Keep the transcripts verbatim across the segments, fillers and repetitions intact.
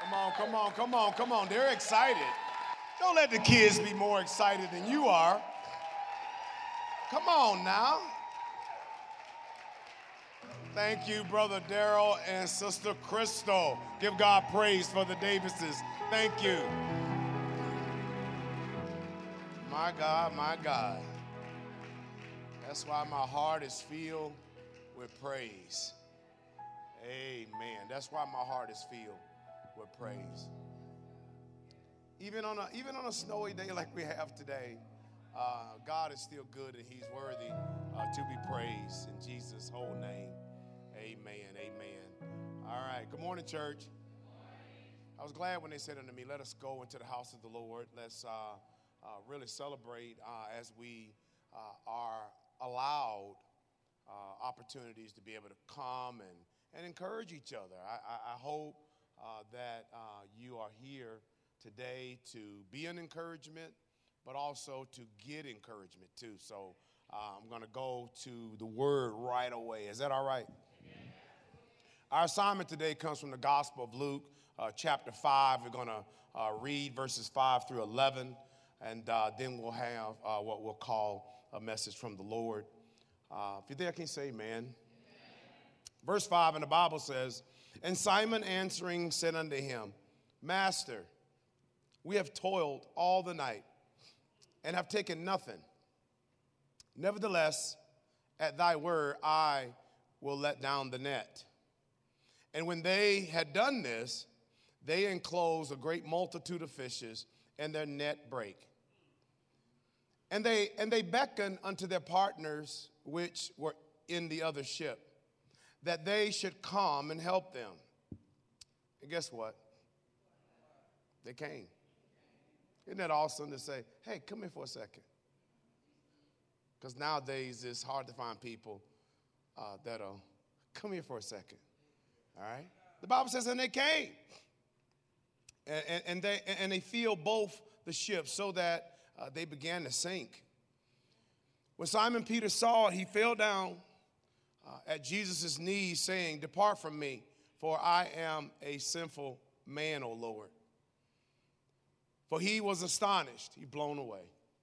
Come on, come on, come on, come on. They're excited. Don't let the kids be more excited than you are. Come on now. Thank you, Brother Daryl and Sister Crystal. Give God praise for the Davises. Thank you. My God, my God. That's why my heart is filled with praise. Amen. That's why my heart is filled with praise. Even on a, even on a snowy day like we have today, uh, God is still good and he's worthy uh, to be praised in Jesus' whole name. Amen, amen. All right, good morning, church. I was glad when they said unto me, let us go into the house of the Lord. Let's uh, uh, really celebrate uh, as we uh, are allowed uh, opportunities to be able to come and, and encourage each other. I, I, I hope uh, that uh, you are here today to be an encouragement, but also to get encouragement too. So uh, I'm going to go to the word right away. Is that all right? Amen. Our assignment today comes from the Gospel of Luke, uh, chapter five. We're going to uh, read verses five through eleven, and uh, then we'll have uh, what we'll call a message from the Lord. Uh, if you're there, can you say amen? Amen? Verse five in the Bible says, and Simon answering said unto him, Master, we have toiled all the night and have taken nothing. Nevertheless, at thy word, I will let down the net. And when they had done this, they enclosed a great multitude of fishes, and their net brake. And they, and they beckoned unto their partners, which were in the other ship, that they should come and help them. And guess what? They came. Isn't that awesome to say, hey, come here for a second? Because nowadays it's hard to find people uh, that'll come here for a second. All right? The Bible says, and they came. And, and, and, they, and they filled both the ships so that uh, they began to sink. When Simon Peter saw it, he fell down uh, at Jesus' knees, saying, depart from me, for I am a sinful man, O Lord. For he was astonished, he blown away.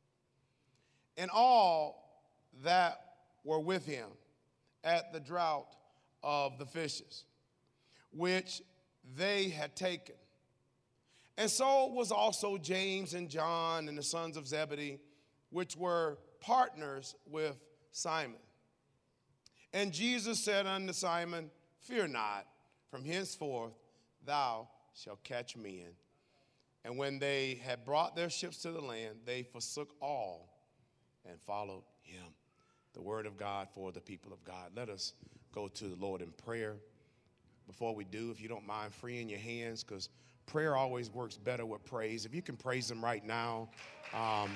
And all that were with him at the draught of the fishes, which they had taken. And so was also James and John and the sons of Zebedee, which were partners with Simon. And Jesus said unto Simon, fear not, from henceforth thou shalt catch men. And when they had brought their ships to the land, they forsook all and followed him. The word of God for the people of God. Let us go to the Lord in prayer. Before we do, if you don't mind freeing your hands, because prayer always works better with praise. If you can praise him right now. Um,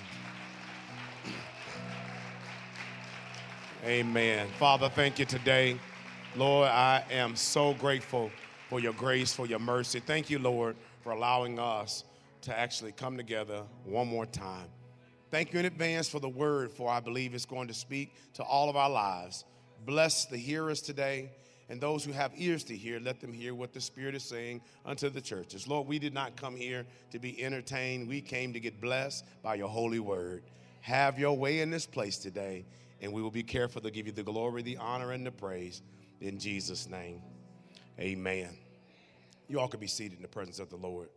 amen. Father, thank you today. Lord, I am so grateful for your grace, for your mercy. Thank you, Lord, for allowing us to actually come together one more time. Thank you in advance for the word, for I believe it's going to speak to all of our lives. Bless the hearers today, and those who have ears to hear, let them hear what the Spirit is saying unto the churches. Lord, we did not come here to be entertained. We came to get blessed by your holy word. Have your way in this place today, and we will be careful to give you the glory, the honor, and the praise in Jesus' name. Amen. You all can be seated in the presence of the Lord.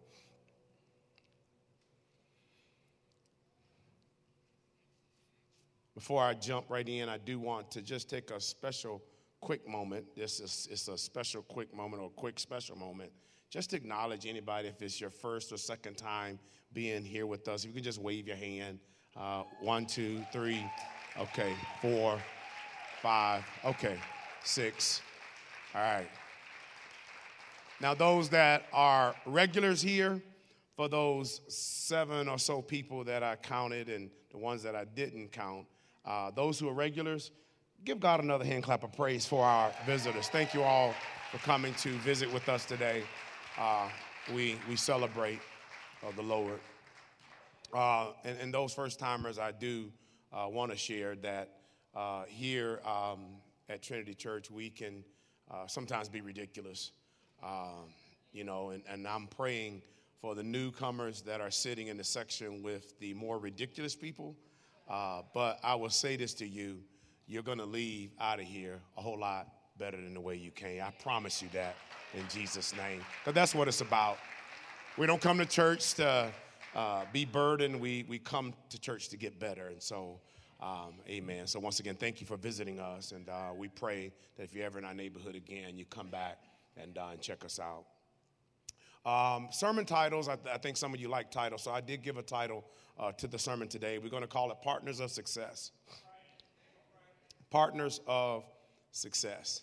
Before I jump right in, I do want to just take a special quick moment. This is it's a special quick moment or quick special moment. Just to acknowledge anybody if it's your first or second time being here with us. If you can just wave your hand. Uh, one, two, three, okay, four, five, okay, six. All right. Now, those that are regulars here, for those seven or so people that I counted and the ones that I didn't count, Uh, those who are regulars, give God another hand clap of praise for our visitors. Thank you all for coming to visit with us today. Uh, we we celebrate uh, the Lord. Uh, and, and those first timers, I do uh, want to share that uh, here um, at Trinity Church, we can uh, sometimes be ridiculous. Uh, you know, and, and I'm praying for the newcomers that are sitting in the section with the more ridiculous people. Uh, but I will say this to you, you're going to leave out of here a whole lot better than the way you came. I promise you that in Jesus' name. Because that's what it's about. We don't come to church to uh, be burdened. We, we come to church to get better. And so, um, amen. So once again, thank you for visiting us. And uh, we pray that if you're ever in our neighborhood again, you come back and, uh, and check us out. Um, sermon titles, I, th- I think some of you like titles. So I did give a title uh, to the sermon today. We're going to call it Partners of Success. Partners of Success.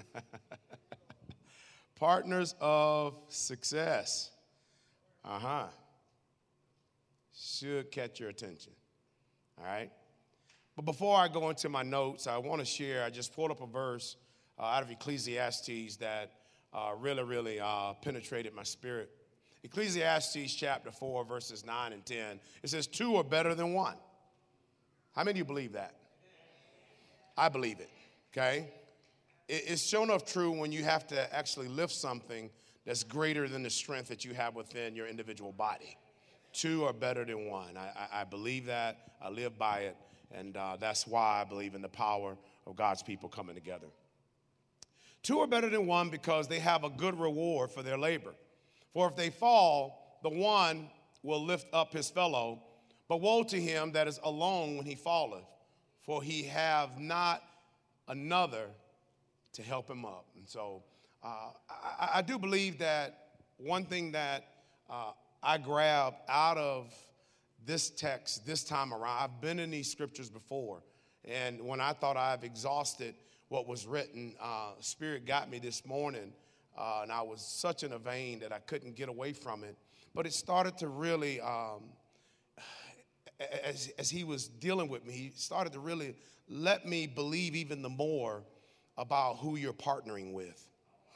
Partners of Success. Uh-huh. Should catch your attention. All right? But before I go into my notes, I want to share, I just pulled up a verse uh, out of Ecclesiastes that uh, really, really uh, penetrated my spirit. Ecclesiastes chapter four, verses nine and ten. It says, two are better than one. How many of you believe that? I believe it, okay? It, it's sure enough true when you have to actually lift something that's greater than the strength that you have within your individual body. Two are better than one. I, I, I believe that. I live by it. And uh, that's why I believe in the power of God's people coming together. Two are better than one because they have a good reward for their labor. For if they fall, the one will lift up his fellow. But woe to him that is alone when he falleth, for he have not another to help him up. And so uh, I, I do believe that one thing that uh, I grabbed out of this text this time around, I've been in these scriptures before, and when I thought I've exhausted what was written, uh, Spirit got me this morning, uh, and I was such in a vein that I couldn't get away from it. But it started to really, um, as, as he was dealing with me, he started to really let me believe even the more about who you're partnering with,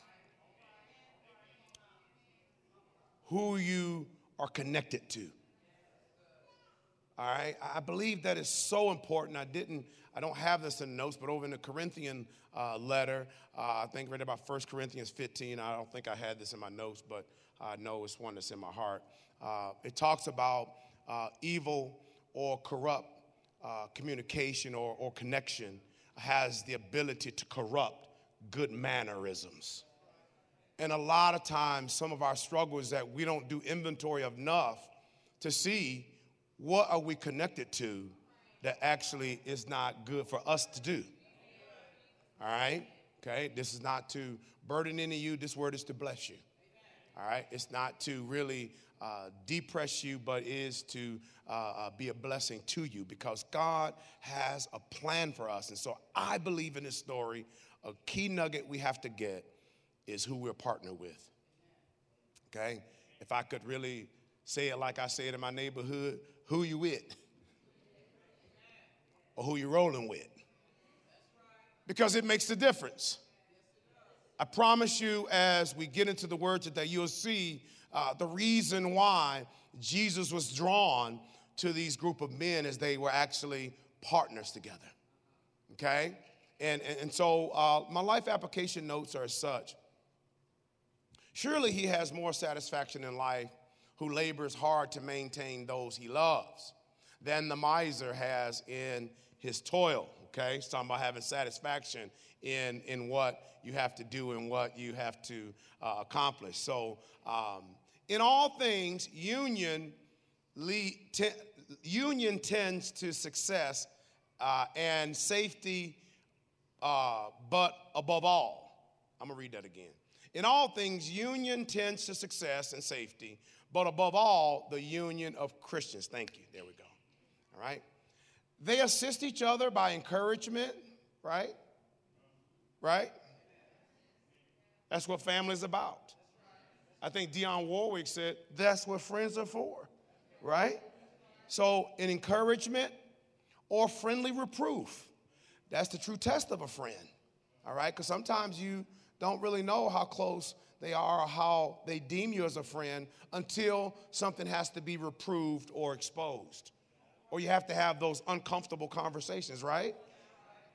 who you are connected to. All right, I believe that is so important. I didn't, I don't have this in the notes, but over in the Corinthian uh, letter, uh, I think right about First Corinthians fifteen. I don't think I had this in my notes, but I know it's one that's in my heart. Uh, it talks about uh, evil or corrupt uh, communication or, or connection has the ability to corrupt good mannerisms. And a lot of times, some of our struggle is that we don't do inventory enough to see what are we connected to that actually is not good for us to do. All right? Okay? This is not to burden any of you. This word is to bless you. All right? It's not to really uh, depress you, but is to uh, uh, be a blessing to you because God has a plan for us. And so I believe in this story, a key nugget we have to get is who we're partnered with. Okay? If I could really say it like I say it in my neighborhood, who you with or who you rolling with, because it makes a difference. I promise you, as we get into the word today, you'll see uh, the reason why Jesus was drawn to these group of men as they were actually partners together. Okay? And, and, and so uh, my life application notes are as such. Surely he has more satisfaction in life who labors hard to maintain those he loves than the miser has in his toil, okay? It's talking about having satisfaction in, in what you have to do and what you have to uh, accomplish. So um, in all things, union, lead, te- union tends to success uh, and safety, uh, but above all, I'm going to read that again. In all things, union tends to success and safety, but above all, the union of Christians. Thank you. There we go. All right. They assist each other by encouragement, right? Right? That's what family is about. I think Dionne Warwick said, that's what friends are for, right? So an encouragement or friendly reproof, that's the true test of a friend, all right? Because sometimes you don't really know how close they are or how they deem you as a friend until something has to be reproved or exposed. Or you have to have those uncomfortable conversations, right?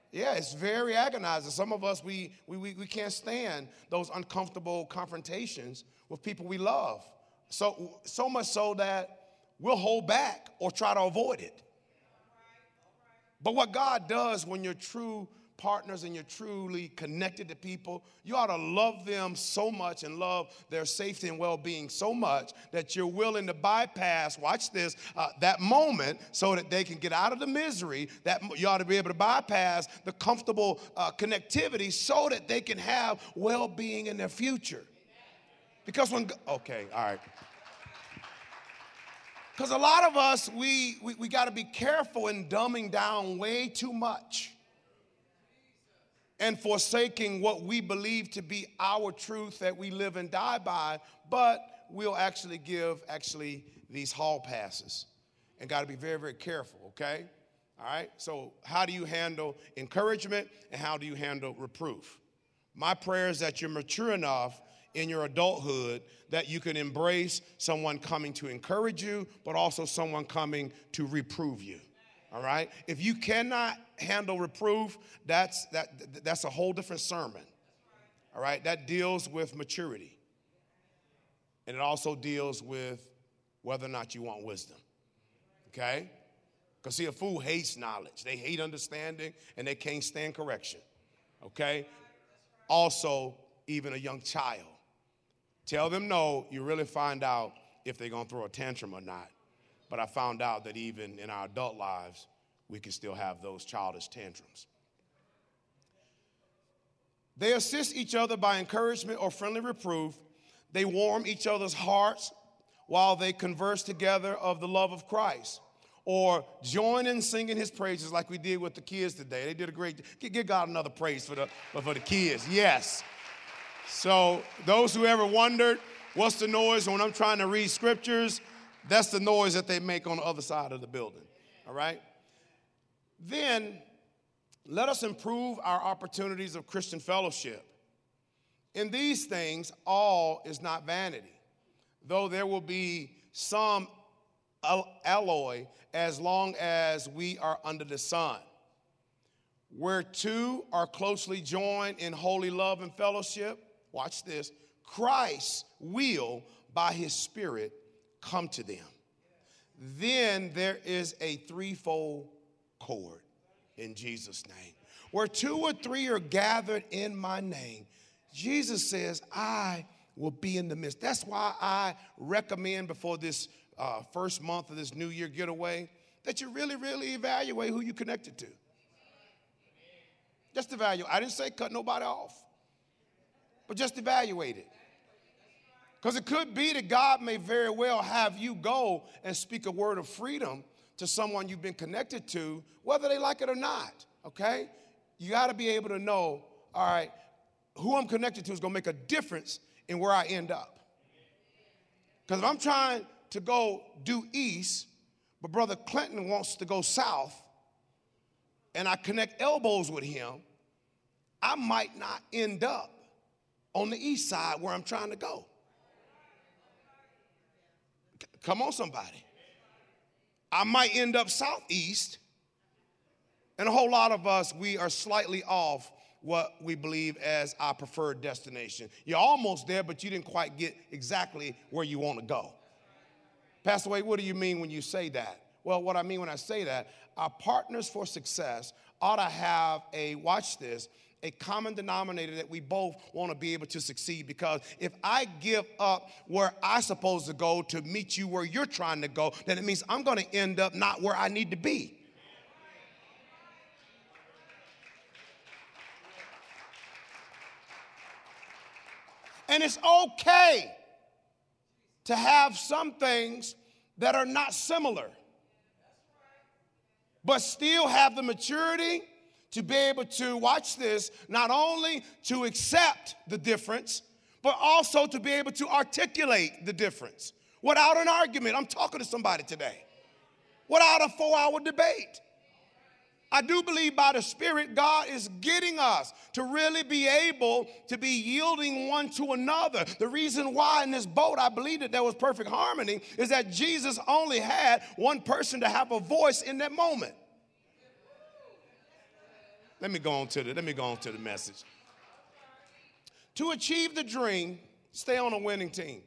Yeah, it's very agonizing. Some of us, we, we, we, we can't stand those uncomfortable confrontations with people we love. So, so much so that we'll hold back or try to avoid it. But what God does when you're true partners and you're truly connected to people, you ought to love them so much and love their safety and well-being so much that you're willing to bypass, watch this, uh, that moment so that they can get out of the misery. That you ought to be able to bypass the comfortable uh, connectivity so that they can have well-being in their future. Because when, okay, all right. Because a lot of us, we, we, we got to be careful in dumbing down way too much and forsaking what we believe to be our truth that we live and die by, but we'll actually give actually these hall passes and got to be very, very careful, okay? All right, so how do you handle encouragement and how do you handle reproof? My prayer is that you're mature enough in your adulthood that you can embrace someone coming to encourage you, but also someone coming to reprove you. All right? If you cannot handle reproof, that's that that's a whole different sermon. All right? That deals with maturity. And it also deals with whether or not you want wisdom. Okay? Because see, a fool hates knowledge. They hate understanding and they can't stand correction. Okay? Also, even a young child. Tell them no, you really find out if they're going to throw a tantrum or not. But I found out that even in our adult lives, we can still have those childish tantrums. They assist each other by encouragement or friendly reproof. They warm each other's hearts while they converse together of the love of Christ. Or join in singing his praises like we did with the kids today. They did a great, give God another praise for the, for the kids. Yes. So those who ever wondered, what's the noise when I'm trying to read scriptures? That's the noise that they make on the other side of the building, all right? Then let us improve our opportunities of Christian fellowship. In these things, all is not vanity, though there will be some alloy as long as we are under the sun. Where two are closely joined in holy love and fellowship, watch this, Christ will, by his Spirit, come to them. Then there is a threefold cord in Jesus' name. Where two or three are gathered in my name, Jesus says, I will be in the midst. That's why I recommend before this uh, first month of this New Year getaway that you really, really evaluate who you're connected to. Just evaluate. I didn't say cut nobody off, but just evaluate it. Because it could be that God may very well have you go and speak a word of freedom to someone you've been connected to, whether they like it or not, okay? You got to be able to know, all right, who I'm connected to is going to make a difference in where I end up. Because if I'm trying to go due east, but Brother Clinton wants to go south, and I connect elbows with him, I might not end up on the east side where I'm trying to go. Come on, somebody. I might end up southeast, and a whole lot of us, we are slightly off what we believe as our preferred destination. You're almost there, but you didn't quite get exactly where you want to go. Pastor Wade, what do you mean when you say that? Well, what I mean when I say that, our partners for success ought to have a, watch this, a common denominator that we both want to be able to succeed. Because if I give up where I'm supposed to go to meet you where you're trying to go, then it means I'm going to end up not where I need to be. And it's okay to have some things that are not similar, but still have the maturity to be able to, watch this, not only to accept the difference, but also to be able to articulate the difference without an argument. I'm talking to somebody today. Without a four-hour debate. I do believe by the Spirit, God is getting us to really be able to be yielding one to another. The reason why in this boat I believe that there was perfect harmony is that Jesus only had one person to have a voice in that moment. Let me go on to the, let me go on to the message. To achieve the dream, stay on a winning team.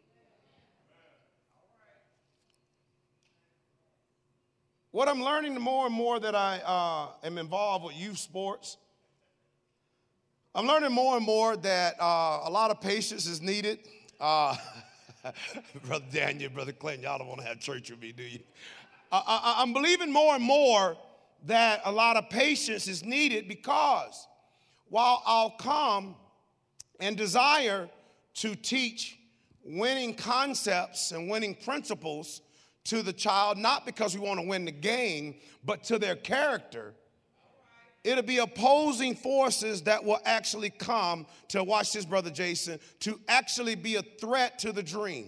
What I'm learning the more and more that I uh, am involved with youth sports, I'm learning more and more that uh, a lot of patience is needed. Uh, Brother Daniel, Brother Clinton, y'all don't want to have church with me, do you? I, I, I'm believing more and more that a lot of patience is needed, because while I'll come and desire to teach winning concepts and winning principles to the child, not because we want to win the game, but to their character, it'll be opposing forces that will actually come to, watch this, Brother Jason, to actually be a threat to the dream.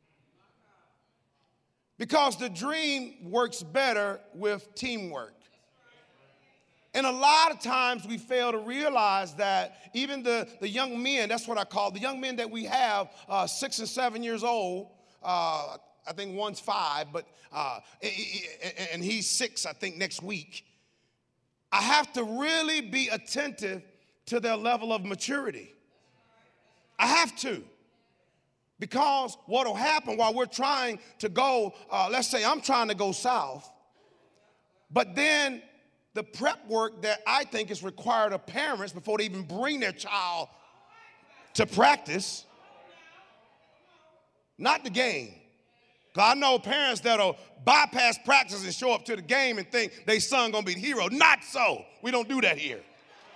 Because the dream works better with teamwork. And a lot of times we fail to realize that even the, the young men, that's what I call the young men that we have, uh, six and seven years old, uh, I think one's five, but uh, and he's six, I think, next week. I have to really be attentive to their level of maturity. I have to. Because what will happen while we're trying to go, uh, let's say I'm trying to go south, but then the prep work that I think is required of parents before they even bring their child to practice, not the game. Because I know parents that'll bypass practice and show up to the game and think their son gonna be the hero. Not so. We don't do that here.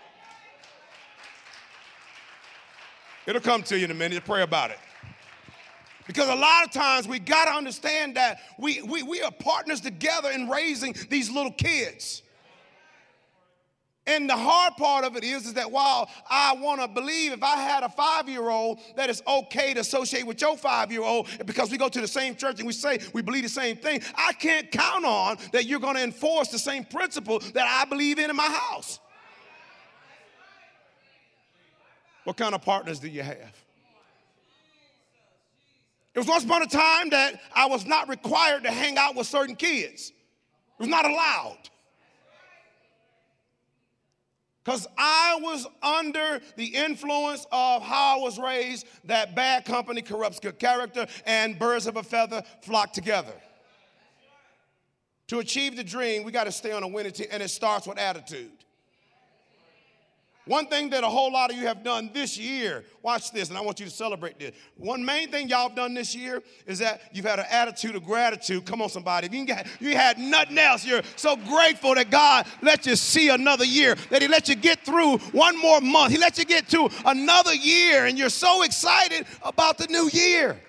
It'll come to you in a minute. Pray about it. Because a lot of times we got to understand that we, we, we are partners together in raising these little kids. And the hard part of it is, is that while I want to believe if I had a five-year-old that it's okay to associate with your five-year-old because we go to the same church and we say we believe the same thing, I can't count on that you're going to enforce the same principle that I believe in in my house. What kind of partners do you have? It was once upon a time that I was not required to hang out with certain kids. It was not allowed. Because I was under the influence of how I was raised, that bad company corrupts good character, and birds of a feather flock together. To achieve the dream, we got to stay on a winning team, and it starts with attitude. One thing that a whole lot of you have done this year, watch this, and I want you to celebrate this. One main thing y'all have done this year is that you've had an attitude of gratitude. Come on, somebody. If you, got, you had nothing else, you're so grateful that God let you see another year, that he let you get through one more month. He let you get to another year, and you're so excited about the new year.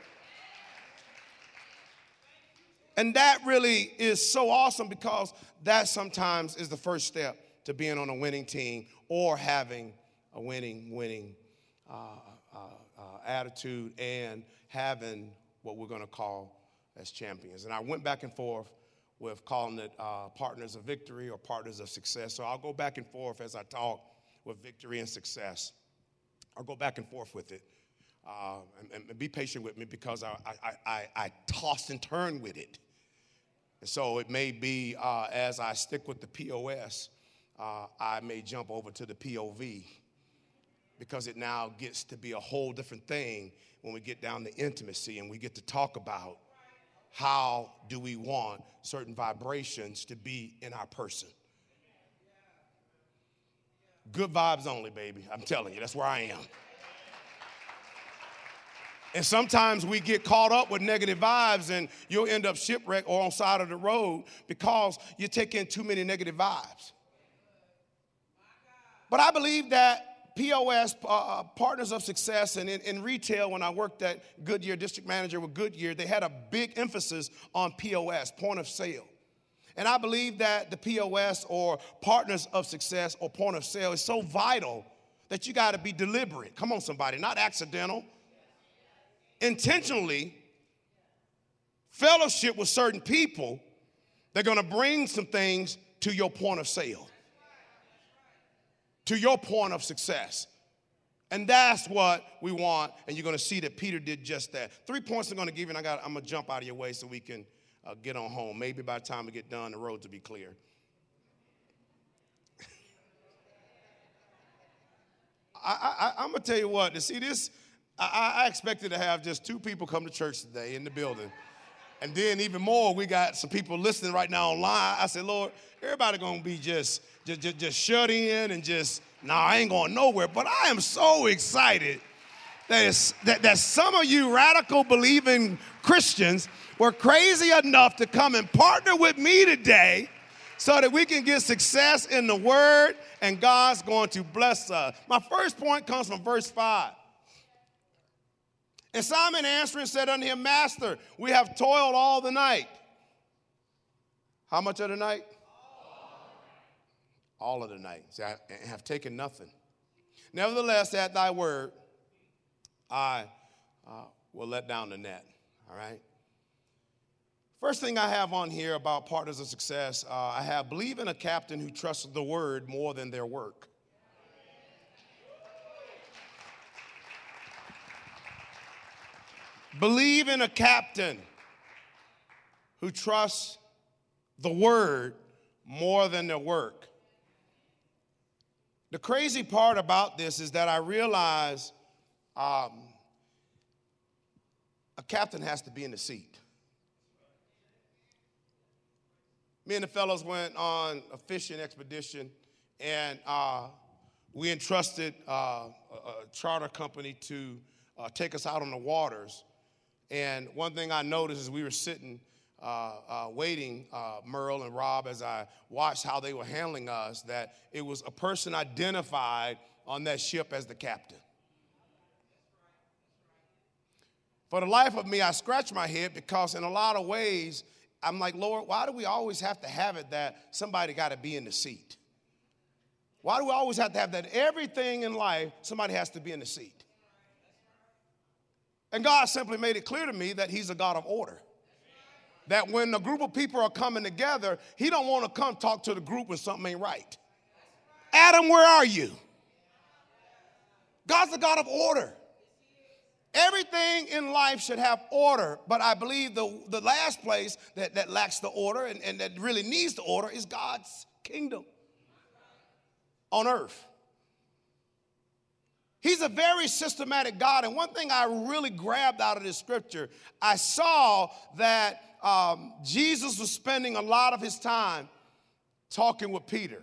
And that really is so awesome, because that sometimes is the first step to being on a winning team or having a winning, winning uh, uh, uh, attitude and having what we're going to call as champions. And I went back and forth with calling it uh, partners of victory or partners of success. So I'll go back and forth as I talk with victory and success. I'll go back and forth with it. Uh, and, and be patient with me, because I, I, I, I toss and turn with it. And so it may be uh, as I stick with the P O S, Uh, I may jump over to the P O V, because it now gets to be a whole different thing when we get down to intimacy and we get to talk about how do we want certain vibrations to be in our person. Good vibes only, baby. I'm telling you, that's where I am. And sometimes we get caught up with negative vibes, and you'll end up shipwrecked or on the side of the road because you take in too many negative vibes. But I believe that P O S, uh, Partners of Success, and in, in retail, when I worked at Goodyear, district manager with Goodyear, they had a big emphasis on P O S, point of sale. And I believe that the P O S, or Partners of Success, or point of sale, is so vital that you got to be deliberate. Come on, somebody, not accidental. Intentionally fellowship with certain people. They're going to bring some things to your point of sale, to your point of success. And that's what we want, and you're going to see that Peter did just that. Three points I'm going to give you, and I got, I'm going to jump out of your way so we can uh, get on home. Maybe by the time we get done, the roads will be clear. I, I, I'm going to tell you what, to see this, I, I expected to have just two people come to church today in the building. And then even more, we got some people listening right now online. I said, Lord, everybody going to be just, just, just, just shut in and just, nah, I ain't going nowhere. But I am so excited that, it's, that, that some of you radical believing Christians were crazy enough to come and partner with me today so that we can get success in the word and God's going to bless us. My first point comes from verse five. And Simon answering said unto him, Master, we have toiled all the night. How much of the night? All of the night. See, I have taken nothing. Nevertheless, at thy word, I uh, will let down the net. All right? First thing I have on here about partners of success, uh, I have believe in a captain who trusts the word more than their work. Believe in a captain who trusts the word more than their work. The crazy part about this is that I realize um, a captain has to be in the seat. Me and the fellows went on a fishing expedition, and uh, we entrusted uh, a, a charter company to uh, take us out on the waters. And one thing I noticed as we were sitting, uh, uh, waiting, uh, Merle and Rob, as I watched how they were handling us, that it was a person identified on that ship as the captain. For the life of me, I scratched my head because in a lot of ways, I'm like, Lord, why do we always have to have it that somebody got to be in the seat? Why do we always have to have that? Everything in life, somebody has to be in the seat. And God simply made it clear to me that he's a God of order. That when a group of people are coming together, he don't want to come talk to the group when something ain't right. Adam, where are you? God's a God of order. Everything in life should have order, but I believe the, the last place that, that lacks the order and, and that really needs the order is God's kingdom on earth. He's a very systematic God, and one thing I really grabbed out of this scripture, I saw that um, Jesus was spending a lot of his time talking with Peter.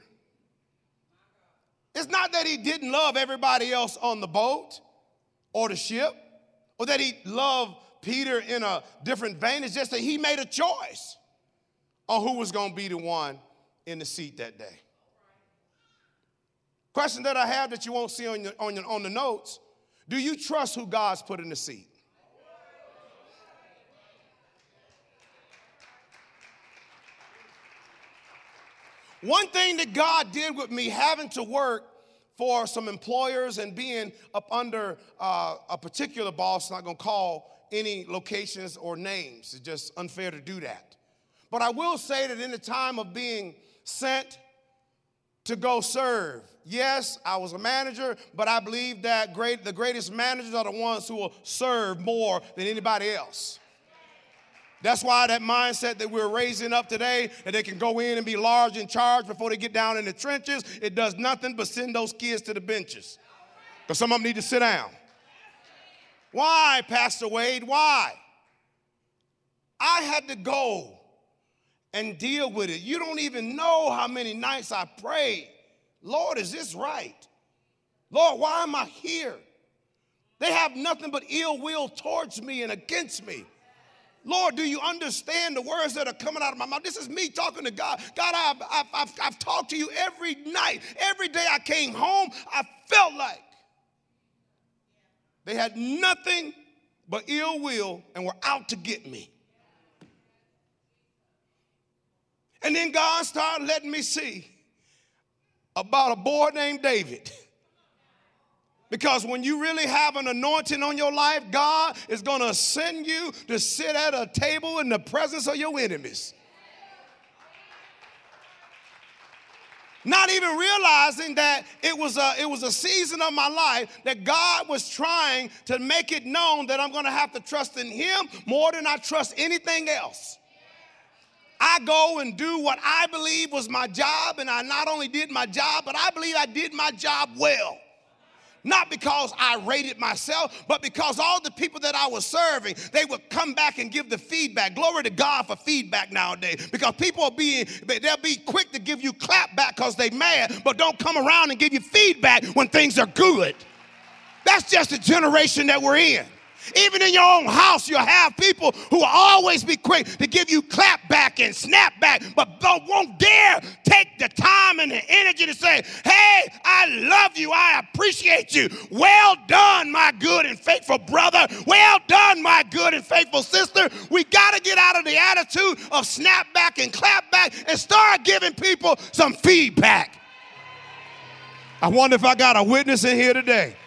It's not that he didn't love everybody else on the boat or the ship, or that he loved Peter in a different vein. It's just that he made a choice on who was going to be the one in the seat that day. Question that I have that you won't see on, your, on, your, on the notes, do you trust who God's put in the seat? One thing that God did with me having to work for some employers and being up under uh, a particular boss, not going to call any locations or names. It's just unfair to do that. But I will say that in the time of being sent to go serve, yes, I was a manager, but I believe that great, the greatest managers are the ones who will serve more than anybody else. That's why that mindset that we're raising up today, that they can go in and be large in charge before they get down in the trenches, it does nothing but send those kids to the benches. Because some of them need to sit down. Why, Pastor Wade? Why? I had to go and deal with it. You don't even know how many nights I prayed. Lord, is this right? Lord, why am I here? They have nothing but ill will towards me and against me. Lord, do you understand the words that are coming out of my mouth? This is me talking to God. God, I've, I've, I've, I've talked to you every night. Every day I came home, I felt like they had nothing but ill will and were out to get me. And then God started letting me see about a boy named David. Because when you really have an anointing on your life, God is going to send you to sit at a table in the presence of your enemies. Not even realizing that it was a, it was a season of my life that God was trying to make it known that I'm going to have to trust in him more than I trust anything else. I go and do what I believe was my job, and I not only did my job, but I believe I did my job well. Not because I rated myself, but because all the people that I was serving, they would come back and give the feedback. Glory to God for feedback nowadays. Because people are being, they'll be quick to give you clap back because they mad, but don't come around and give you feedback when things are good. That's just the generation that we're in. Even in your own house, you'll have people who will always be quick to give you clap back and snap back, but don't, won't dare take the time and the energy to say, hey, I love you. I appreciate you. Well done, my good and faithful brother. Well done, my good and faithful sister. We got to get out of the attitude of snap back and clap back and start giving people some feedback. I wonder if I got a witness in here today.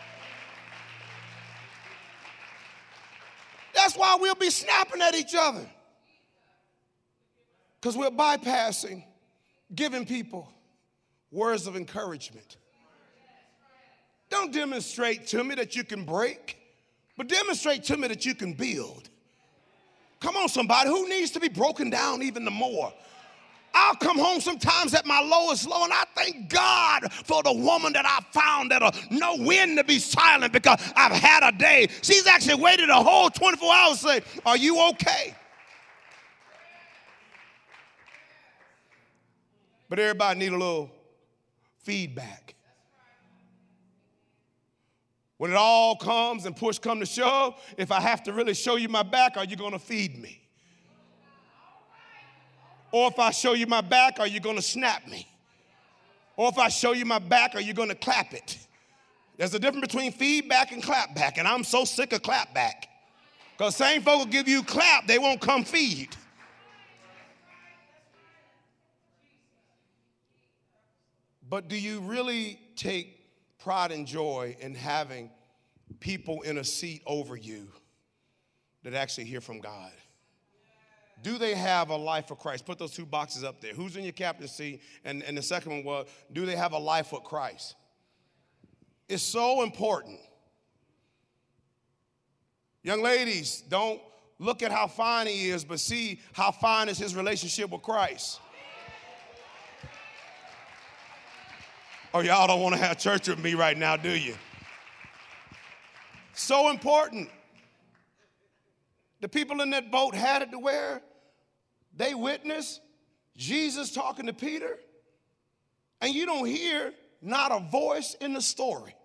That's why we'll be snapping at each other. Because we're bypassing giving people words of encouragement. Don't demonstrate to me that you can break, but demonstrate to me that you can build. Come on, somebody. Who needs to be broken down even the more? I'll come home sometimes at my lowest low, and I thank God for the woman that I found that'll know when to be silent because I've had a day. She's actually waited a whole twenty-four hours to say, are you okay? But everybody need a little feedback. When it all comes and push come to shove, if I have to really show you my back, are you going to feed me? Or if I show you my back, are you going to snap me? Or if I show you my back, are you going to clap it? There's a difference between feedback and clap back, and I'm so sick of clap back. Because same folk will give you clap, they won't come feed. But do you really take pride and joy in having people in a seat over you that actually hear from God? Do they have a life for Christ? Put those two boxes up there. Who's in your captain's seat? And, and the second one was, do they have a life for Christ? It's so important. Young ladies, don't look at how fine he is, but see how fine is his relationship with Christ. Oh, y'all don't want to have church with me right now, do you? So important. The people in that boat had it to where they witnessed Jesus talking to Peter, and you don't hear not a voice in the story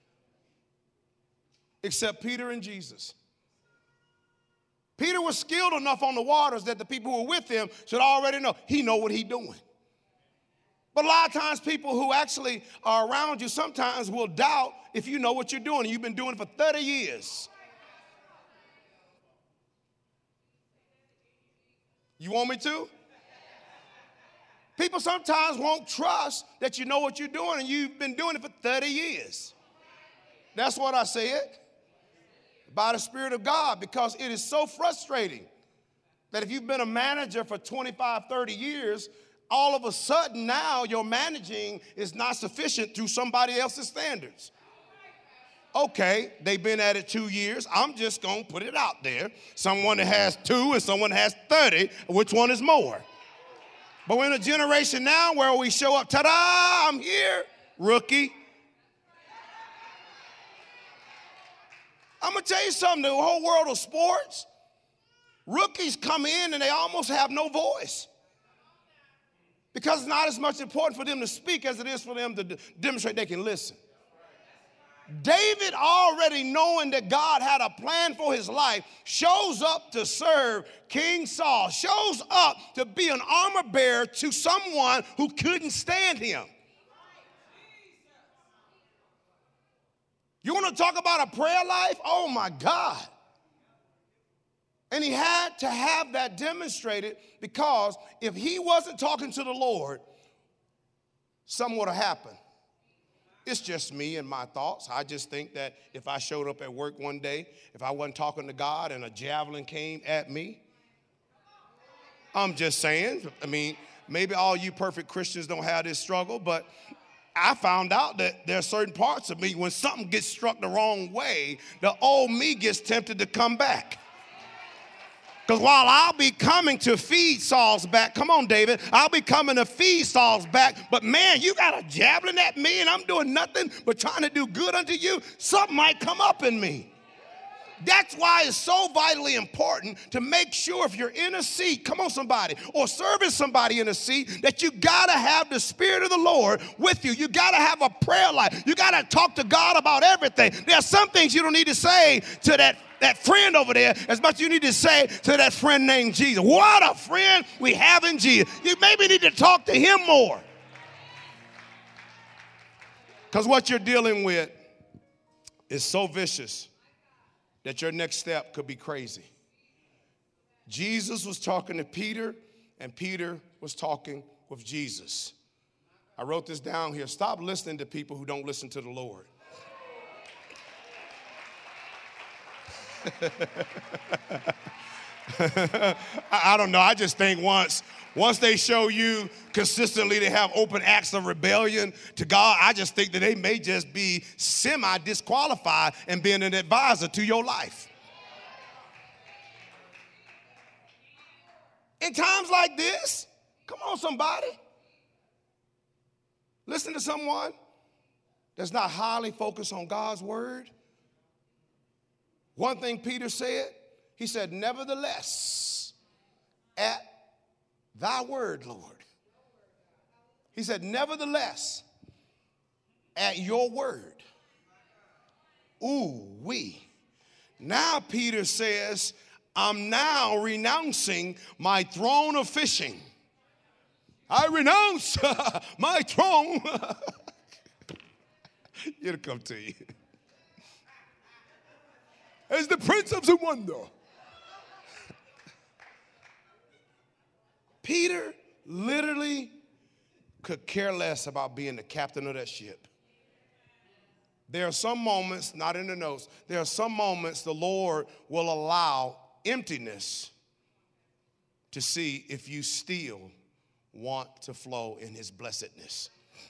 except Peter and Jesus. Peter was skilled enough on the waters that the people who were with him should already know he know what he's doing. But a lot of times people who actually are around you sometimes will doubt if you know what you're doing. You've been doing it for thirty years. You want me to? People sometimes won't trust that you know what you're doing and you've been doing it for thirty years. That's what I said. By the Spirit of God, because it is so frustrating that if you've been a manager for twenty-five, thirty years, all of a sudden now your managing is not sufficient through somebody else's standards. Okay, they've been at it two years. I'm just going to put it out there. Someone that has two and someone that has thirty, which one is more? But we're in a generation now where we show up, ta-da, I'm here, rookie. I'm going to tell you something, the whole world of sports, rookies come in and they almost have no voice. Because it's not as much important for them to speak as it is for them to d- demonstrate they can listen. David, already knowing that God had a plan for his life, shows up to serve King Saul, shows up to be an armor bearer to someone who couldn't stand him. You want to talk about a prayer life? Oh, my God. And he had to have that demonstrated because if he wasn't talking to the Lord, something would have happened. It's just me and my thoughts. I just think that if I showed up at work one day, if I wasn't talking to God and a javelin came at me, I'm just saying, I mean, maybe all you perfect Christians don't have this struggle, but I found out that there are certain parts of me, when something gets struck the wrong way, the old me gets tempted to come back. Because while I'll be coming to feed Saul's back, come on, David, I'll be coming to feed Saul's back, but man, you got a javelin at me and I'm doing nothing but trying to do good unto you, something might come up in me. That's why it's so vitally important to make sure if you're in a seat, come on somebody, or serving somebody in a seat, that you got to have the Spirit of the Lord with you. You got to have a prayer life. You got to talk to God about everything. There are some things you don't need to say to that, that friend over there as much as you need to say to that friend named Jesus. What a friend we have in Jesus. You maybe need to talk to him more. Because what you're dealing with is so vicious that your next step could be crazy. Jesus was talking to Peter, and Peter was talking with Jesus. I wrote this down here. Stop listening to people who don't listen to the Lord. I, I don't know. I just think once, once they show you consistently they have open acts of rebellion to God, I just think that they may just be semi-disqualified and being an advisor to your life. In times like this, come on, somebody. Listen to someone that's not highly focused on God's word. One thing Peter said, he said, nevertheless, at thy word, Lord. He said, nevertheless, at your word. Ooh, we. Now Peter says, I'm now renouncing my throne of fishing. I renounce my throne. It'll come to you. As the Prince of the Wonder. Peter literally could care less about being the captain of that ship. There are some moments, not in the notes, there are some moments the Lord will allow emptiness to see if you still want to flow in his blessedness.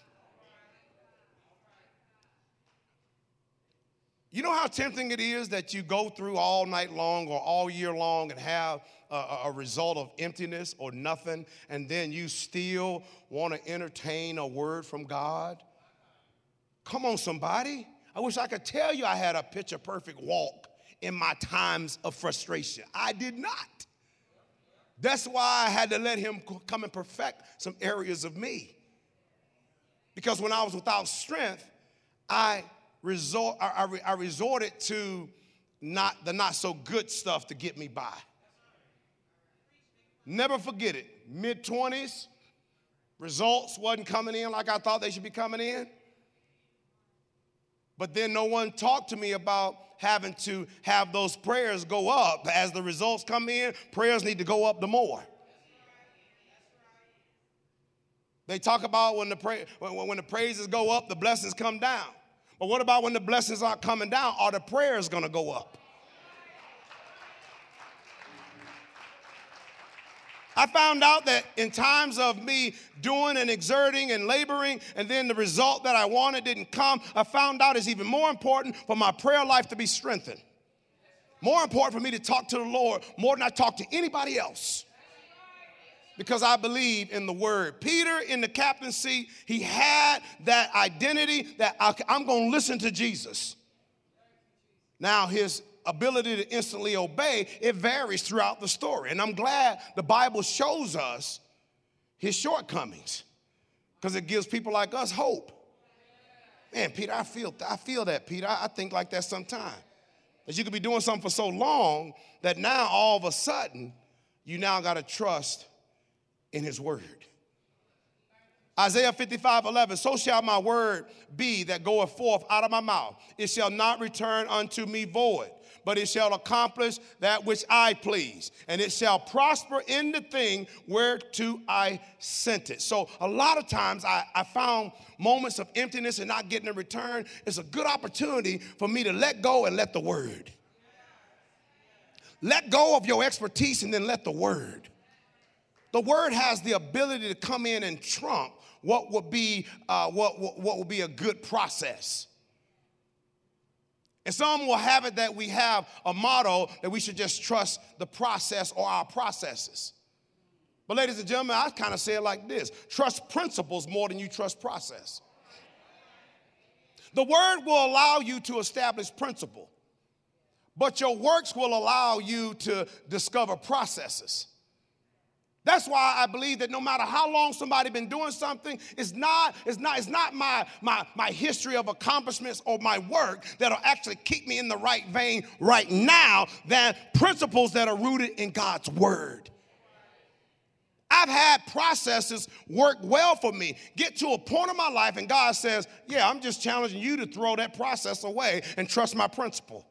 You know how tempting it is that you go through all night long or all year long and have a, a result of emptiness or nothing, and then you still want to entertain a word from God? Come on, somebody. I wish I could tell you I had a picture-perfect walk in my times of frustration. I did not. That's why I had to let him come and perfect some areas of me. Because when I was without strength, I Resort, I, I, I resorted to not the not so good stuff to get me by. Never forget it. mid-twenties, results wasn't coming in like I thought they should be coming in. But then no one talked to me about having to have those prayers go up. As the results come in, prayers need to go up the more. They talk about when the, pray, when, when the praises go up, the blessings come down. But what about when the blessings aren't coming down? Are the prayers going to go up? I found out that in times of me doing and exerting and laboring, and then the result that I wanted didn't come, I found out it's even more important for my prayer life to be strengthened. More important for me to talk to the Lord more than I talk to anybody else. Because I believe in the word. Peter in the captain's seat, he had that identity that I'm going to listen to Jesus. Now his ability to instantly obey, it varies throughout the story. And I'm glad the Bible shows us his shortcomings, because it gives people like us hope. Man, Peter, I feel I feel that, Peter. I, I think like that sometimes. That you could be doing something for so long that now all of a sudden you now got to trust in his word. Isaiah fifty-five eleven, so shall my word be that goeth forth out of my mouth. It shall not return unto me void, but it shall accomplish that which I please, and it shall prosper in the thing whereto I sent it. So a lot of times I, I found moments of emptiness and not getting a return. It's a good opportunity for me to let go and let the word. Let go of your expertise and then let the word. The word has the ability to come in and trump what would be uh, what, what, what would be a good process. And some will have it that we have a motto that we should just trust the process or our processes. But ladies and gentlemen, I kind of say it like this. Trust principles more than you trust process. The word will allow you to establish principle, but your works will allow you to discover processes. That's why I believe that no matter how long somebody been doing something, it's not, it's not, it's not my, my, my history of accomplishments or my work that'll actually keep me in the right vein right now than principles that are rooted in God's word. I've had processes work well for me, get to a point in my life, and God says, yeah, I'm just challenging you to throw that process away and trust my principle.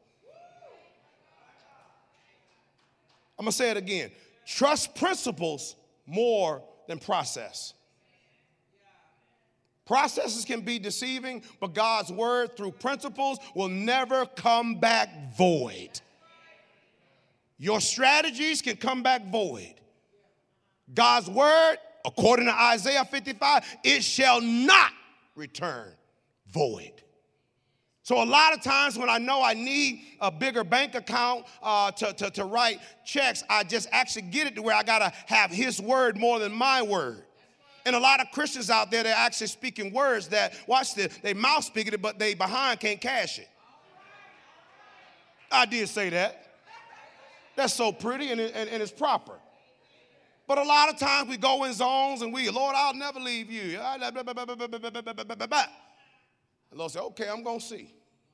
I'm going to say it again. Trust principles more than process. Processes can be deceiving, but God's word through principles will never come back void. Your strategies can come back void. God's word, according to Isaiah fifty-five, it shall not return void. So a lot of times when I know I need a bigger bank account uh, to, to, to write checks, I just actually get it to where I got to have his word more than my word. And a lot of Christians out there, they're actually speaking words that, watch this, they mouth speaking it, but they behind can't cash it. I did say that. That's so pretty and, it, and, and it's proper. But a lot of times we go in zones and we, Lord, I'll never leave you. The Lord said, okay, I'm going to see.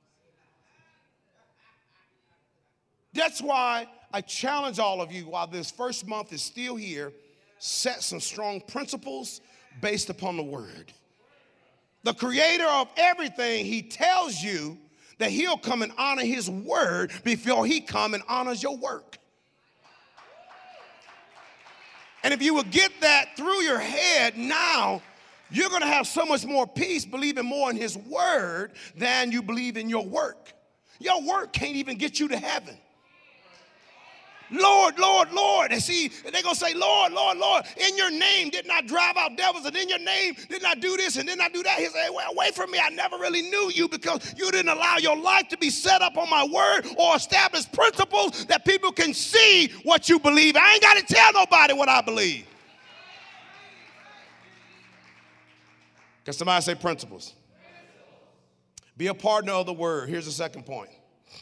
That's why I challenge all of you while this first month is still here, set some strong principles based upon the word. The creator of everything, he tells you that he'll come and honor his word before he come and honors your work. And if you will get that through your head now, you're going to have so much more peace believing more in his word than you believe in your work. Your work can't even get you to heaven. Lord, Lord, Lord. And see, they're going to say, Lord, Lord, Lord, in your name did not drive out devils, and in your name did not do this and did not do that. He said, well, away from me. I never really knew you because you didn't allow your life to be set up on my word or establish principles that people can see what you believe. I ain't got to tell nobody what I believe. Can somebody say principles? Be a partner of the word. Here's the second point.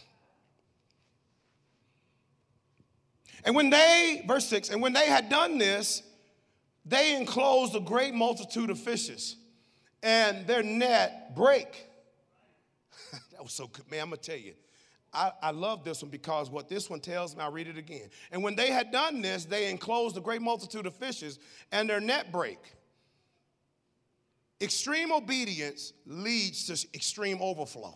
And when they, verse six, and when they had done this, they enclosed a great multitude of fishes, and their net brake. That was so good. Man, I'm going to tell you, I, I love this one because what this one tells me, I'll read it again. And when they had done this, they enclosed a great multitude of fishes, and their net brake. Extreme obedience leads to extreme overflow.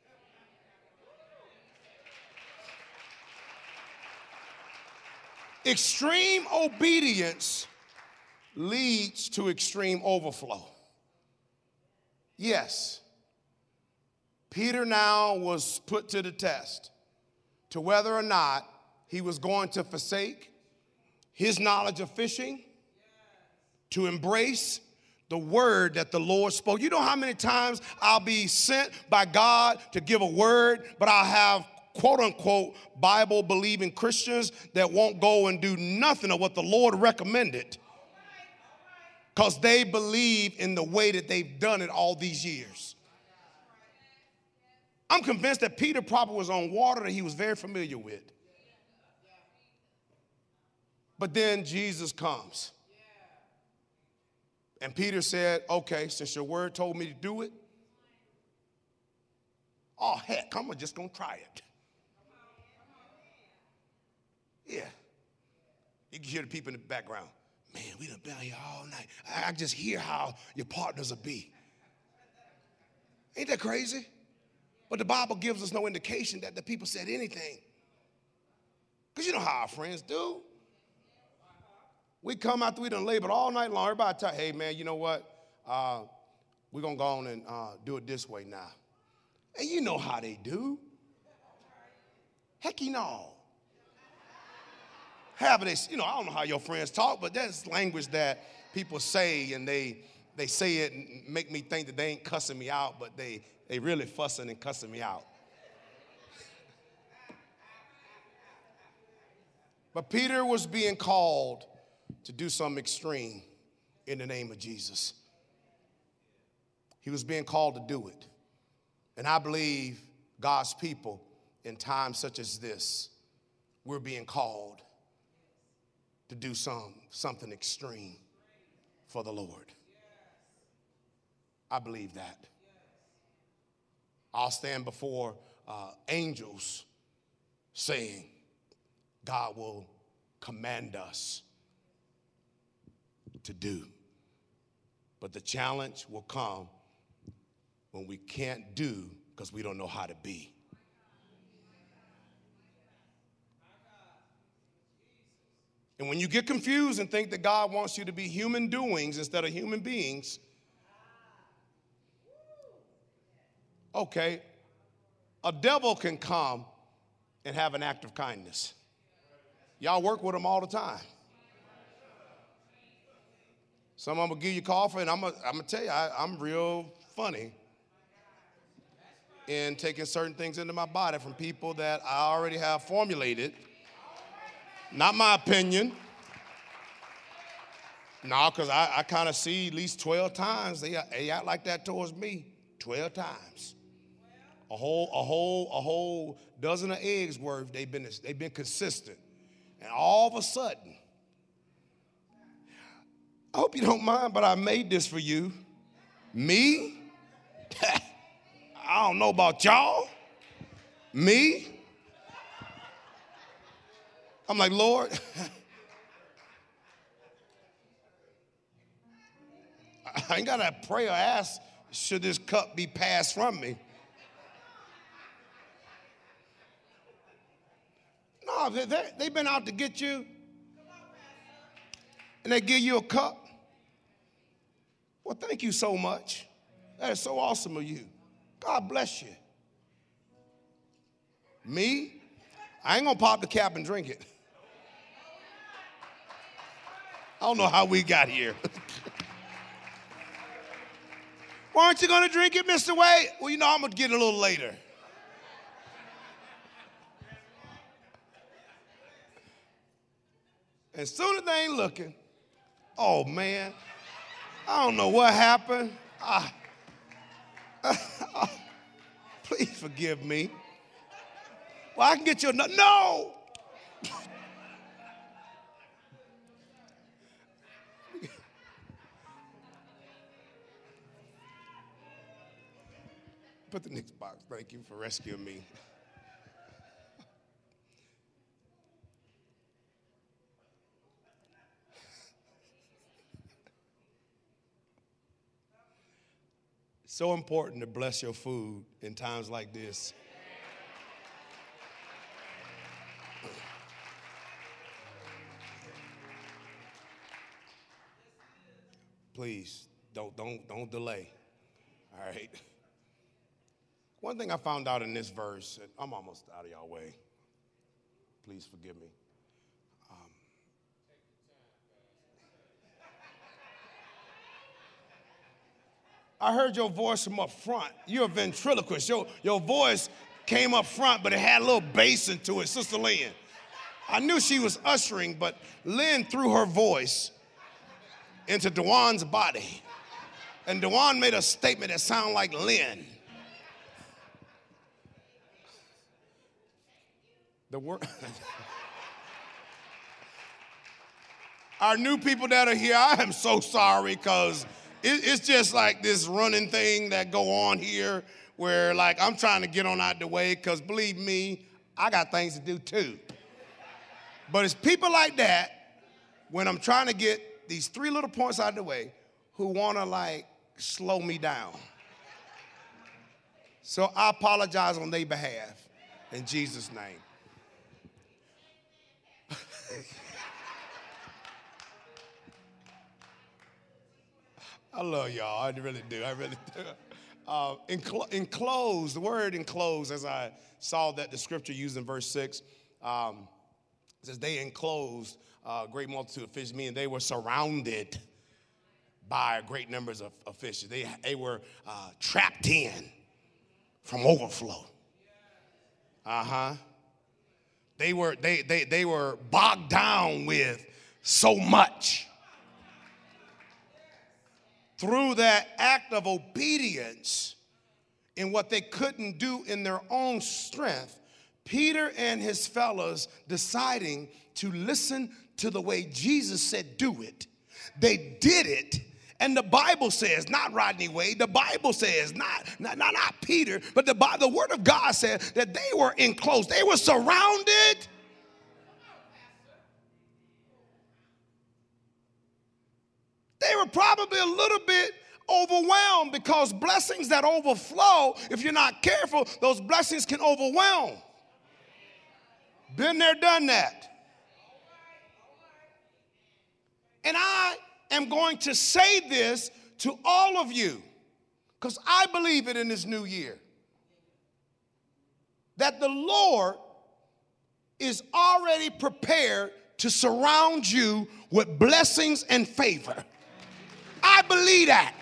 Extreme obedience leads to extreme overflow. Yes, Peter now was put to the test to whether or not he was going to forsake his knowledge of fishing, to embrace the word that the Lord spoke. You know how many times I'll be sent by God to give a word, but I'll have quote unquote Bible believing Christians that won't go and do nothing of what the Lord recommended because they believe in the way that they've done it all these years. I'm convinced that Peter probably was on water that he was very familiar with. But then Jesus comes. And Peter said, okay, since your word told me to do it, oh, heck, I'm just going to try it. Yeah. You can hear the people in the background. Man, we done been here all night. I, I just hear how your partners will be. Ain't that crazy? But the Bible gives us no indication that the people said anything. Because you know how our friends do. We come after we done labored all night long. Everybody tell, hey, man, you know what? Uh, we're going to go on and uh, do it this way now. And you know how they do. Hecky no. Have this, you know, I don't know how your friends talk, but that's language that people say, and they they say it and make me think that they ain't cussing me out, but they they really fussing and cussing me out. But Peter was being called to do something extreme in the name of Jesus. He was being called to do it. And I believe God's people in times such as this, we're being called to do some, something extreme for the Lord. I believe that. I'll stand before uh, angels saying, God will command us to do. But the challenge will come when we can't do because we don't know how to be. And when you get confused and think that God wants you to be human doings instead of human beings, okay, a devil can come and have an act of kindness. Y'all work with them all the time. Some of them will give you coffee, and I'm going to tell you, I, I'm real funny in taking certain things into my body from people that I already have formulated. Not my opinion. No, because I, I kind of see at least twelve times they, they act like that towards me. twelve times. A whole, a whole, a whole dozen of eggs worth, they've been, they've been consistent. And all of a sudden, I hope you don't mind, but I made this for you. Me? I don't know about y'all. Me? I'm like, Lord, I ain't got to pray or ask, should this cup be passed from me? No, they, they, they've been out to get you, and they give you a cup. Well, thank you so much. That is so awesome of you. God bless you. Me? I ain't going to pop the cap and drink it. I don't know how we got here. Why aren't you going to drink it, Mister Wade? Well, you know, I'm going to get it a little later. As soon as they ain't looking, oh, man, I don't know what happened. I, please forgive me. Well, I can get you a, no. Put the next box. Thank you for rescuing me. So important to bless your food in times like this. Please, don't, don't, don't delay. All right. One thing I found out in this verse, and I'm almost out of y'all way. Please forgive me. Um, I heard your voice from up front. You're a ventriloquist. Your, your voice came up front, but it had a little bass into it. Sister Lynn. I knew she was ushering, but Lynn threw her voice into Dewan's body. And Dewan made a statement that sounded like Lynn. The word. Our new people that are here, I am so sorry because it, it's just like this running thing that go on here where like I'm trying to get on out the way because believe me, I got things to do too. But it's people like that when I'm trying to get these three little points out of the way who want to like slow me down. So I apologize on their behalf in Jesus' name. I love y'all. I really do. I really do. Uh, enclo- enclosed, the word enclosed, as I saw that the scripture used in verse six, um, it says they enclosed a great multitude of fish, meaning they were surrounded by great numbers of, of fishes. They, they were uh, trapped in from overflow. Uh-huh. They were, they, they, they were bogged down with so much. Through that act of obedience in what they couldn't do in their own strength, Peter and his fellows deciding to listen to the way Jesus said do it. They did it. And the Bible says, not Rodney Wade, the Bible says, not, not, not, not Peter, but the, the word of God said that they were enclosed. They were surrounded. They were probably a little bit overwhelmed, because blessings that overflow, if you're not careful, those blessings can overwhelm. Been there, done that. And I am going to say this to all of you, because I believe it in this new year, that the Lord is already prepared to surround you with blessings and favor. I believe that.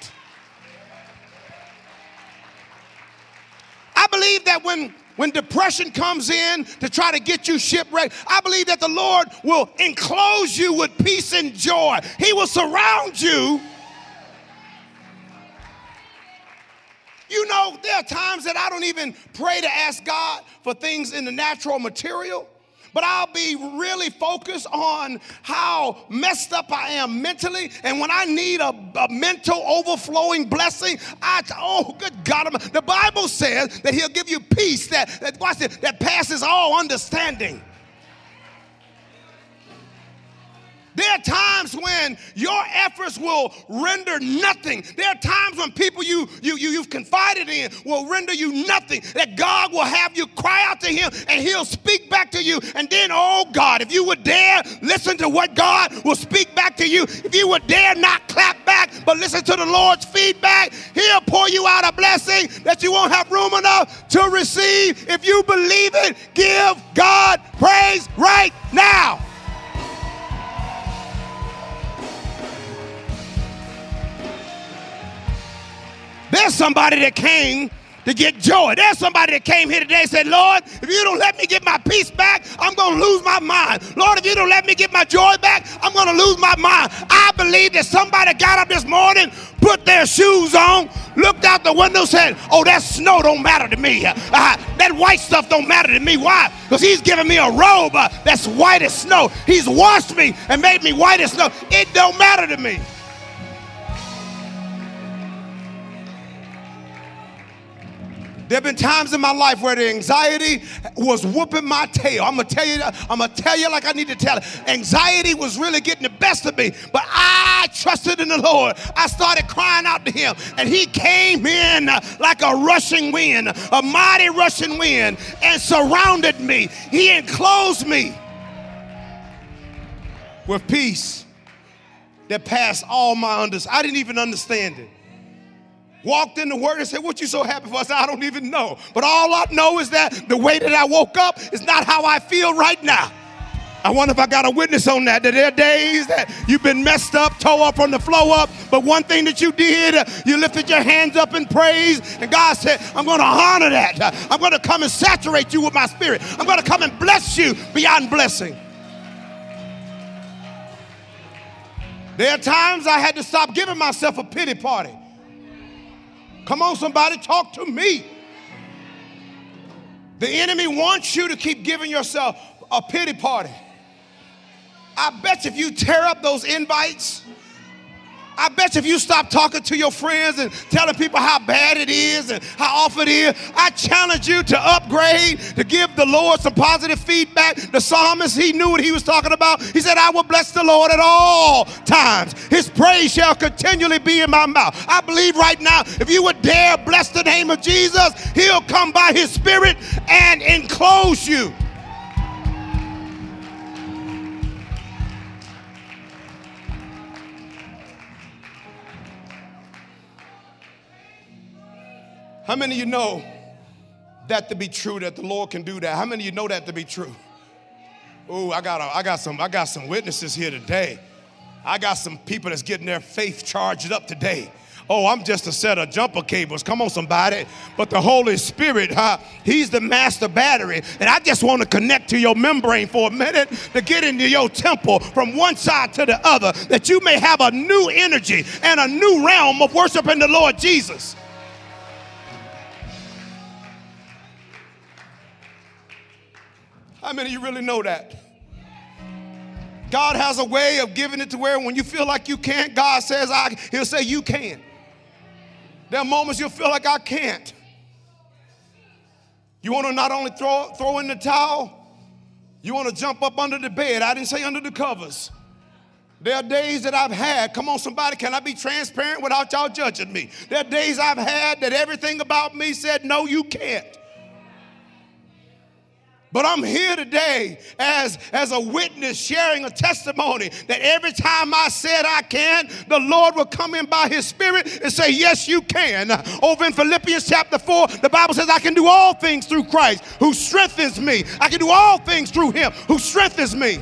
I believe that when, when depression comes in to try to get you shipwrecked, I believe that the Lord will enclose you with peace and joy. He will surround you. You know, there are times that I don't even pray to ask God for things in the natural material, but I'll be really focused on how messed up I am mentally. And when I need a, a mental overflowing blessing, I, oh, good God, the Bible says that he'll give you peace that, that, watch this, that passes all understanding. There are times when your efforts will render nothing. There are times when people you, you, you, you've confided in will render you nothing. That God will have you cry out to him and he'll speak back to you. And then, oh God, if you would dare listen to what God will speak back to you, if you would dare not clap back, but listen to the Lord's feedback, he'll pour you out a blessing that you won't have room enough to receive. If you believe it, give God praise right now. There's somebody that came to get joy. There's somebody that came here today and said, Lord, if you don't let me get my peace back, I'm going to lose my mind. Lord, if you don't let me get my joy back, I'm going to lose my mind. I believe that somebody got up this morning, put their shoes on, looked out the window, said, oh, that snow don't matter to me. Uh, that white stuff don't matter to me. Why? Because he's given me a robe uh, that's white as snow. He's washed me and made me white as snow. It don't matter to me. There have been times in my life where the anxiety was whooping my tail. I'm gonna tell you, I'm gonna tell you like I need to tell it. Anxiety was really getting the best of me, but I trusted in the Lord. I started crying out to him, and he came in like a rushing wind, a mighty rushing wind, and surrounded me. He enclosed me with peace that passed all my understanding. I didn't even understand it. Walked in the word and said, what you so happy for? I said, I don't even know. But all I know is that the way that I woke up is not how I feel right now. I wonder if I got a witness on that. That there are days that you've been messed up, toe up from the flow up. But one thing that you did, you lifted your hands up in praise. And God said, I'm going to honor that. I'm going to come and saturate you with my spirit. I'm going to come and bless you beyond blessing. There are times I had to stop giving myself a pity party. Come on, somebody, talk to me. The enemy wants you to keep giving yourself a pity party. I bet you if you tear up those invites, I bet you if you stop talking to your friends and telling people how bad it is and how awful it is, I challenge you to upgrade, to give the Lord some positive feedback. The psalmist, he knew what he was talking about. He said, I will bless the Lord at all times. His praise shall continually be in my mouth. I believe right now, if you would dare bless the name of Jesus, he'll come by his spirit and enclose you. How many of you know that to be true, that the Lord can do that? How many of you know that to be true? Oh, I got a, I got some I got some witnesses here today. I got some people that's getting their faith charged up today. Oh, I'm just a set of jumper cables. Come on, somebody. But the Holy Spirit, huh, he's the master battery. And I just want to connect to your membrane for a minute to get into your temple from one side to the other, that you may have a new energy and a new realm of worshiping the Lord Jesus. How many of you really know that? God has a way of giving it to where when you feel like you can't, God says, I, he'll say you can. There are moments you'll feel like I can't. You want to not only throw, throw in the towel, you want to jump up under the bed. I didn't say under the covers. There are days that I've had, come on somebody, can I be transparent without y'all judging me? There are days I've had that everything about me said, no, you can't. But I'm here today as, as a witness sharing a testimony that every time I said I can, the Lord will come in by his Spirit and say, yes, you can. Over in Philippians chapter four, the Bible says I can do all things through Christ who strengthens me. I can do all things through him who strengthens me.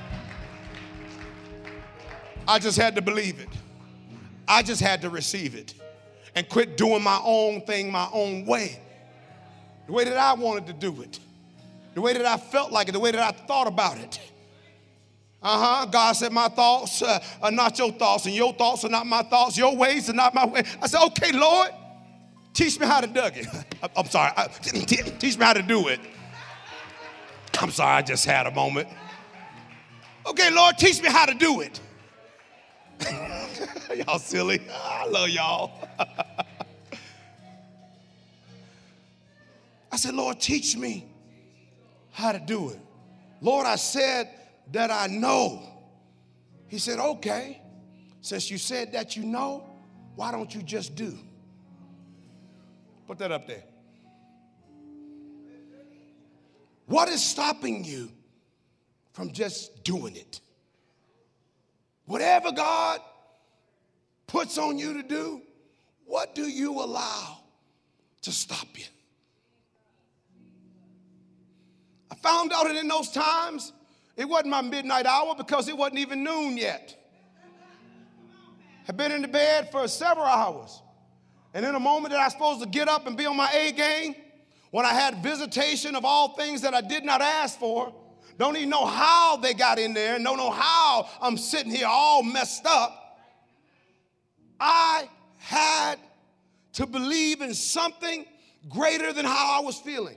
I just had to believe it. I just had to receive it and quit doing my own thing my own way, the way that I wanted to do it. The way that I felt like it, the way that I thought about it. Uh-huh. God said, my thoughts uh, are not your thoughts, and your thoughts are not my thoughts. Your ways are not my ways. I said, okay, Lord, teach me how to do it. I'm sorry. I, teach me how to do it. I'm sorry, I just had a moment. Okay, Lord, teach me how to do it. Y'all silly. I love y'all. I said, Lord, teach me how to do it. Lord, I said that I know. He said, okay, since you said that you know, why don't you just do? Put that up there. What is stopping you from just doing it? Whatever God puts on you to do, what do you allow to stop you? I found out that in those times, it wasn't my midnight hour because it wasn't even noon yet. I'd been in the bed for several hours. And in a moment that I was supposed to get up and be on my A game, when I had visitation of all things that I did not ask for, don't even know how they got in there, and don't know how I'm sitting here all messed up, I had to believe in something greater than how I was feeling.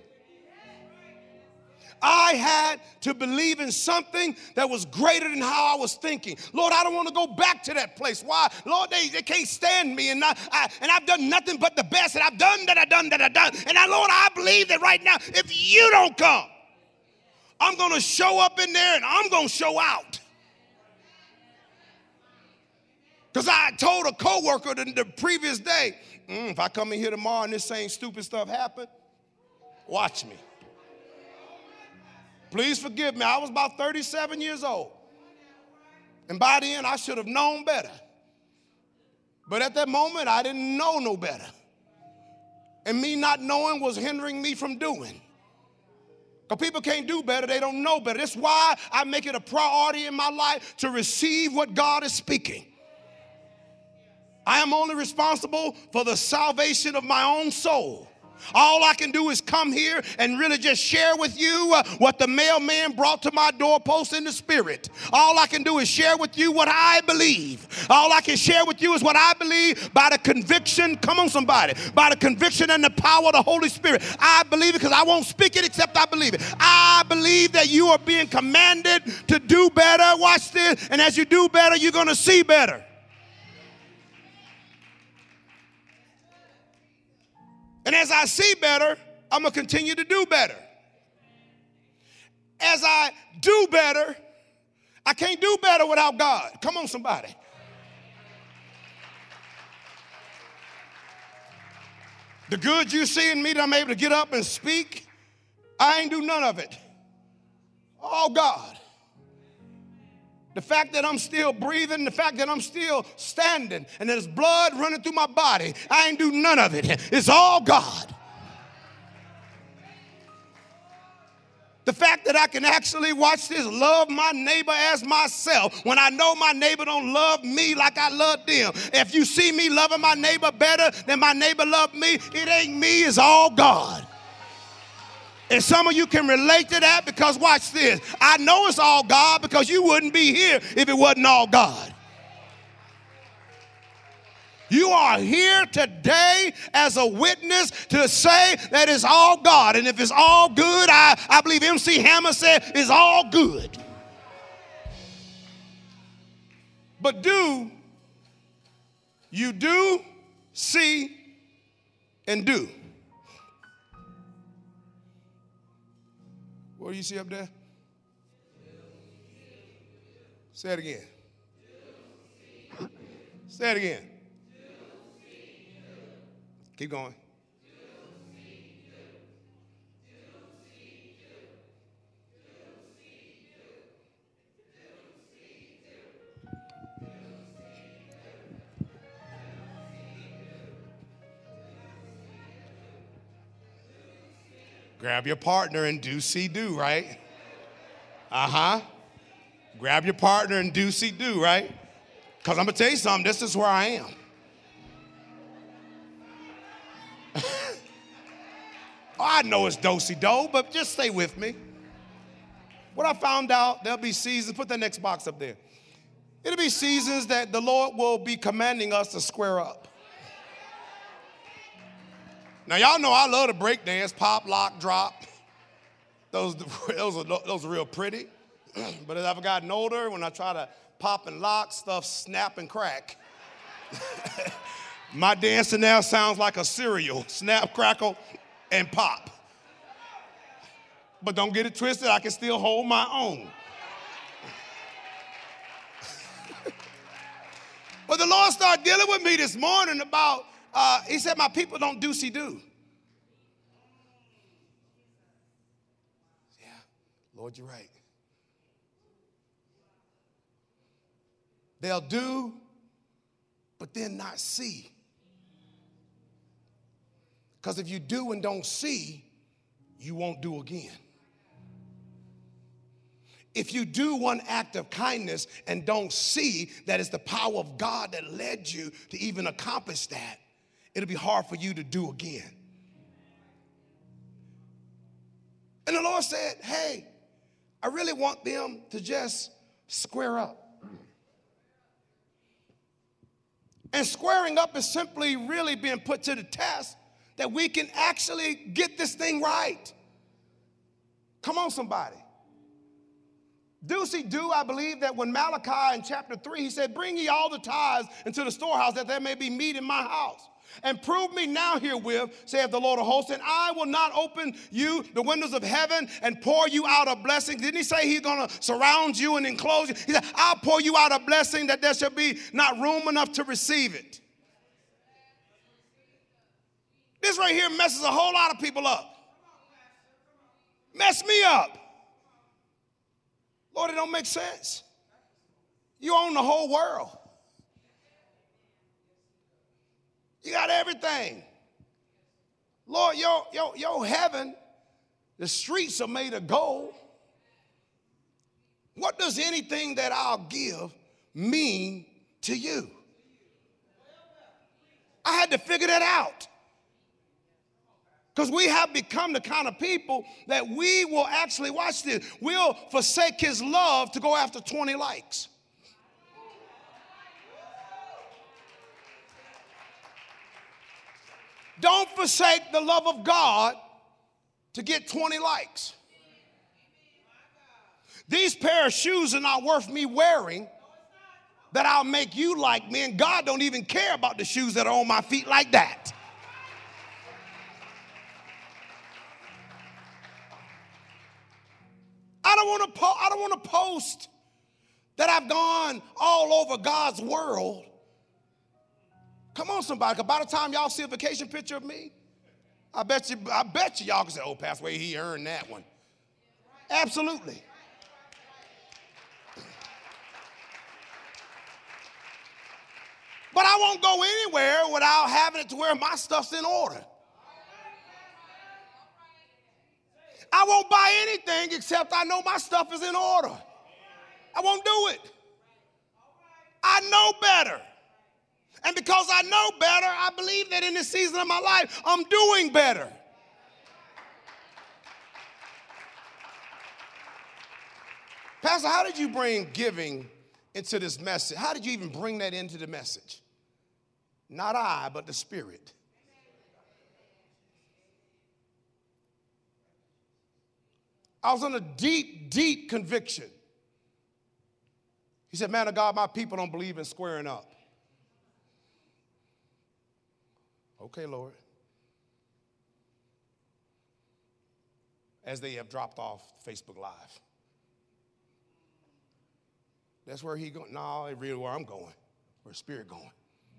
I had to believe in something that was greater than how I was thinking. Lord, I don't want to go back to that place. Why? Lord, they, they can't stand me, and, I, I, and I've done nothing but the best, and I've done that, I've done that, I've done. And I, Lord, I believe that right now, if you don't come, I'm going to show up in there, and I'm going to show out. Because I told a coworker the, the previous day, mm, if I come in here tomorrow and this same stupid stuff happen, watch me. Please forgive me. I was about thirty-seven years old. And by then, I should have known better. But at that moment, I didn't know no better. And me not knowing was hindering me from doing. Because people can't do better. They don't know better. That's why I make it a priority in my life to receive what God is speaking. I am only responsible for the salvation of my own soul. All I can do is come here and really just share with you uh, what the mailman brought to my doorpost in the spirit. All I can do is share with you what I believe. All I can share with you is what I believe by the conviction, come on somebody, by the conviction and the power of the Holy Spirit. I believe it because I won't speak it except I believe it. I believe that you are being commanded to do better. Watch this. And as you do better, you're going to see better. And as I see better, I'm going to continue to do better. As I do better, I can't do better without God. Come on, somebody. The good you see in me that I'm able to get up and speak, I ain't do none of it. Oh, God. The fact that I'm still breathing, the fact that I'm still standing, and there's blood running through my body, I ain't do none of it. It's all God. The fact that I can actually, watch this, love my neighbor as myself when I know my neighbor don't love me like I love them. If you see me loving my neighbor better than my neighbor loved me, it ain't me, it's all God. And some of you can relate to that because watch this. I know it's all God because you wouldn't be here if it wasn't all God. You are here today as a witness to say that it's all God. And if it's all good, I, I believe M C Hammer said it's all good. But do, you do, see, and do. What do you see up there? Say it again. Say it again. Keep going. Grab your partner and do, see, do, right? Uh-huh. Grab your partner and do, see, do, right? Because I'm going to tell you something, this is where I am. Oh, I know it's do-si-do, but just stay with me. What I found out, there'll be seasons, put that next box up there. It'll be seasons that the Lord will be commanding us to square up. Now, y'all know I love to break dance, pop, lock, drop. Those, those, are, those are real pretty. But as I've gotten older, when I try to pop and lock, stuff snap and crack. My dancing now sounds like a cereal, snap, crackle, and pop. But don't get it twisted, I can still hold my own. But the Lord started dealing with me this morning about, uh, he said, my people don't do-see-do. Yeah, Lord, you're right. They'll do, but then not see. Because if you do and don't see, you won't do again. If you do one act of kindness and don't see that it's the power of God that led you to even accomplish that, it'll be hard for you to do again. And the Lord said, hey, I really want them to just square up. And squaring up is simply really being put to the test that we can actually get this thing right. Come on, somebody. Do see do, I believe that when Malachi in chapter three, he said, bring ye all the tithes into the storehouse that there may be meat in my house. And prove me now herewith, saith the Lord of hosts, and I will not open you the windows of heaven and pour you out a blessing. Didn't he say he's going to surround you and enclose you? He said, I'll pour you out a blessing that there shall be not room enough to receive it. This right here messes a whole lot of people up. Mess me up. Lord, it don't make sense. You own the whole world. You got everything. Lord, your, your, your heaven, the streets are made of gold. What does anything that I'll give mean to you? I had to figure that out. Because we have become the kind of people that we will actually, watch this, we'll forsake his love to go after twenty likes. Don't forsake the love of God to get twenty likes. These pair of shoes are not worth me wearing that I'll make you like me, and God don't even care about the shoes that are on my feet like that. I don't want to po- I don't want to post that I've gone all over God's world. Come on, somebody, because by the time y'all see a vacation picture of me, I bet you, I bet you y'all can say, oh, Pastor Wade, he earned that one. Absolutely. But I won't go anywhere without having it to where my stuff's in order. I I won't buy anything except I know my stuff is in order. I won't do it. I know better. And because I know better, I believe that in this season of my life, I'm doing better. Pastor, how did you bring giving into this message? How did you even bring that into the message? Not I, but the Spirit. I was on a deep, deep conviction. He said, man of God, my people don't believe in squaring up. Okay, Lord. As they have dropped off Facebook Live. That's where he going. No, it's really where I'm going. Where Spirit going.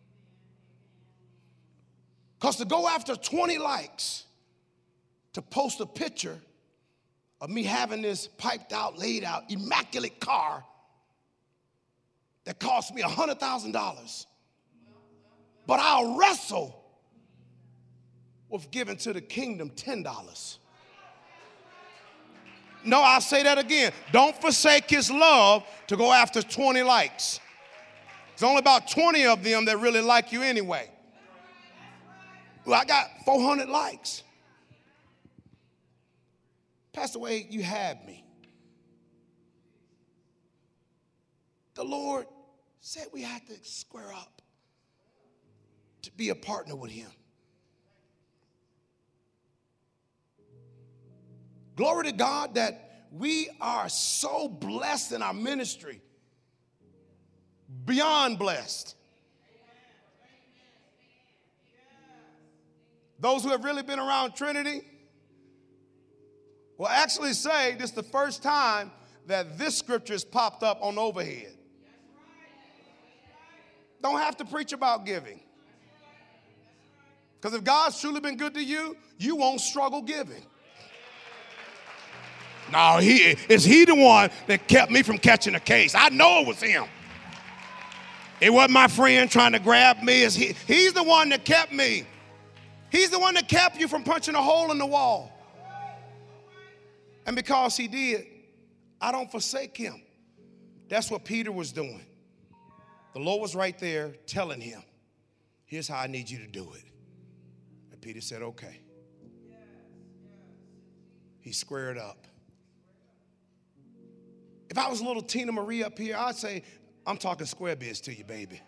Because to go after twenty likes to post a picture of me having this piped out, laid out, immaculate car that cost me one hundred thousand dollars. But I'll wrestle with giving to the kingdom ten dollars. No, I'll say that again. Don't forsake his love to go after twenty likes. There's only about twenty of them that really like you anyway. Well, I got four hundred likes. Pastor Wade, you had me. The Lord said we had to square up to be a partner with him. Glory to God that we are so blessed in our ministry, beyond blessed. Those who have really been around Trinity will actually say this is the first time that this scripture has popped up on overhead. Don't have to preach about giving. Because if God's truly been good to you, you won't struggle giving. No, he is he the one that kept me from catching a case. I know it was him. It wasn't my friend trying to grab me. It's he, he's the one that kept me. He's the one that kept you from punching a hole in the wall. And because he did, I don't forsake him. That's what Peter was doing. The Lord was right there telling him, here's how I need you to do it. And Peter said, okay. He squared up. If I was a little Tina Marie up here, I'd say, I'm talking square biz to you, baby.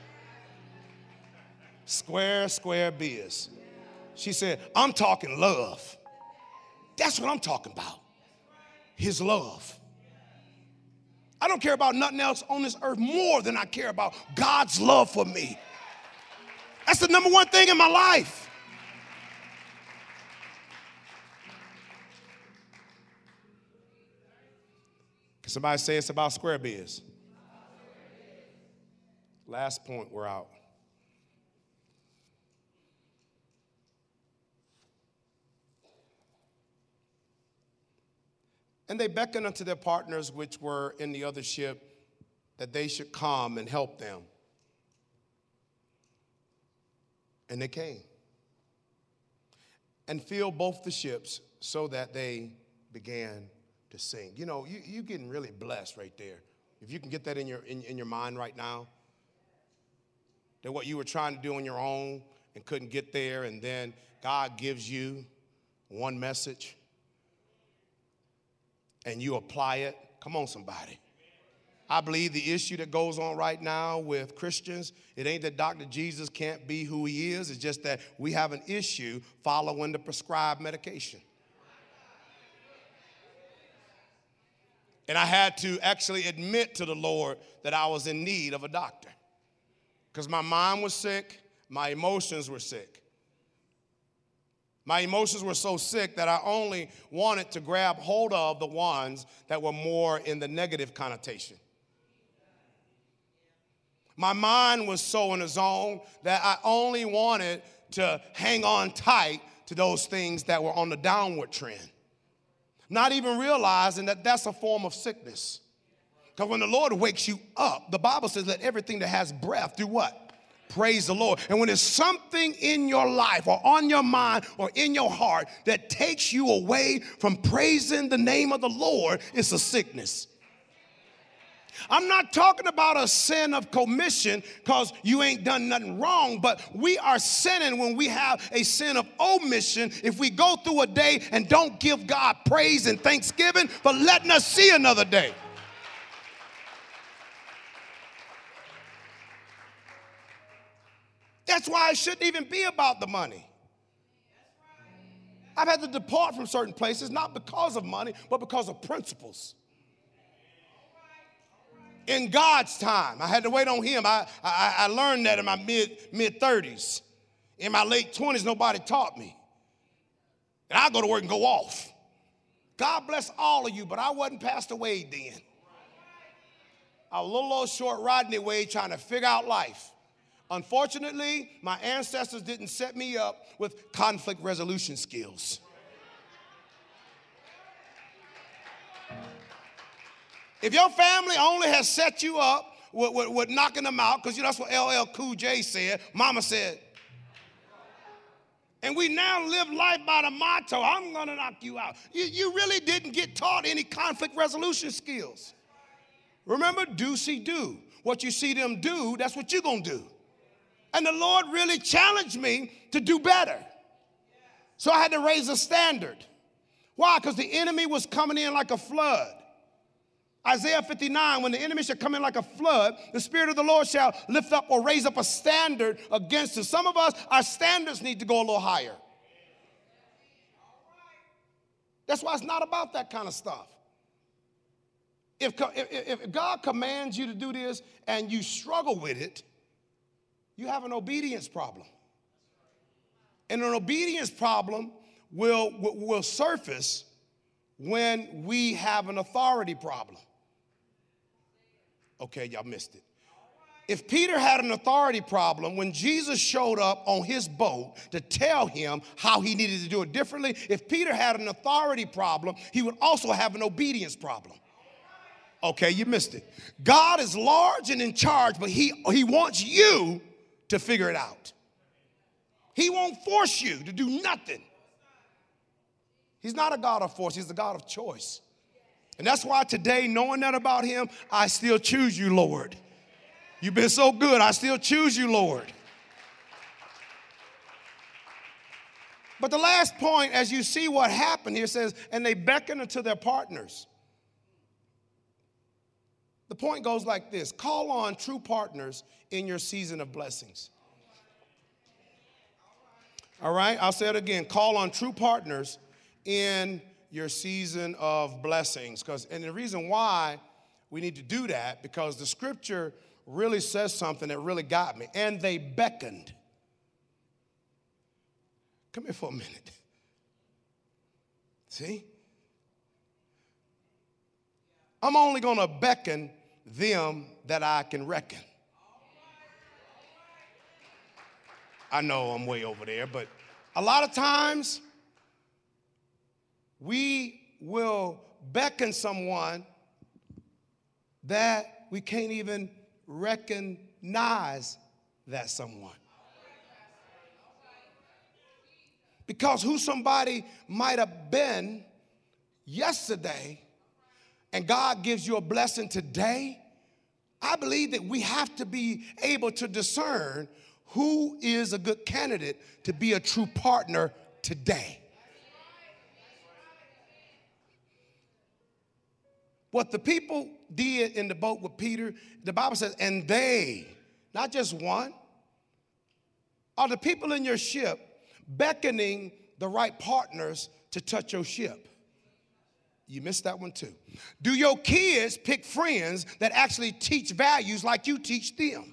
Square, square biz. She said, I'm talking love. That's what I'm talking about. His love. I don't care about nothing else on this earth more than I care about God's love for me. That's the number one thing in my life. Can somebody say it's about square biz? Last point, we're out. And they beckoned unto their partners which were in the other ship that they should come and help them. And they came and filled both the ships so that they began to sing. You know, you, you're getting really blessed right there. If you can get that in your, in, in your mind right now, that what you were trying to do on your own and couldn't get there, and then God gives you one message and you apply it. Come on, somebody. I believe the issue that goes on right now with Christians, it ain't that Doctor Jesus can't be who he is. It's just that we have an issue following the prescribed medication. And I had to actually admit to the Lord that I was in need of a doctor. Because my mind was sick, my emotions were sick. My emotions were so sick that I only wanted to grab hold of the ones that were more in the negative connotation. My mind was so in a zone that I only wanted to hang on tight to those things that were on the downward trend. Not even realizing that that's a form of sickness. Because when the Lord wakes you up, the Bible says, let everything that has breath do what? praise the Lord. And when there's something in your life or on your mind or in your heart that takes you away from praising the name of the Lord, it's a sickness. I'm not talking about a sin of commission because you ain't done nothing wrong, but we are sinning when we have a sin of omission if we go through a day and don't give God praise and thanksgiving for letting us see another day. That's why it shouldn't even be about the money. I've had to depart from certain places, not because of money, but because of principles. In God's time, I had to wait on him. I, I, I learned that in my mid, mid-thirties. In my late twenties, nobody taught me. And I go to work and go off. God bless all of you, but I wasn't Pastor Wade then. I was a little old short Rodney Wade trying to figure out life. Unfortunately, my ancestors didn't set me up with conflict resolution skills. If your family only has set you up with, with, with knocking them out, because you know that's what L L Cool J said, Mama said, and we now live life by the motto, I'm going to knock you out. You, you really didn't get taught any conflict resolution skills. Remember, do, see, do. What you see them do, that's what you're going to do. And the Lord really challenged me to do better. So I had to raise a standard. Why? Because the enemy was coming in like a flood. Isaiah fifty-nine, when the enemy shall come in like a flood, the Spirit of the Lord shall lift up or raise up a standard against us. Some of us, our standards need to go a little higher. That's why it's not about that kind of stuff. If, if, if God commands you to do this and you struggle with it, you have an obedience problem. And an obedience problem will, will, will surface when we have an authority problem. Okay, y'all missed it. If Peter had an authority problem, when Jesus showed up on his boat to tell him how he needed to do it differently, if Peter had an authority problem, he would also have an obedience problem. Okay, you missed it. God is large and in charge, but he, he wants you to figure it out. He won't force you to do nothing. He's not a God of force. He's the God of choice. And that's why today, knowing that about him, I still choose you, Lord. You've been so good. I still choose you, Lord. But the last point, as you see what happened here, says, and they beckoned unto their partners. The point goes like this. Call on true partners in your season of blessings. All right, I'll say it again. Call on true partners in your season of blessings. Because, and the reason why we need to do that, because the scripture really says something that really got me. And they beckoned. Come here for a minute. See? I'm only going to beckon them that I can reckon. I know I'm way over there, but a lot of times we will beckon someone that we can't even recognize that someone. Because who somebody might have been yesterday and God gives you a blessing today, I believe that we have to be able to discern who is a good candidate to be a true partner today. What the people did in the boat with Peter, the Bible says, and they, not just one, are the people in your ship beckoning the right partners to touch your ship. You missed that one too. Do your kids pick friends that actually teach values like you teach them?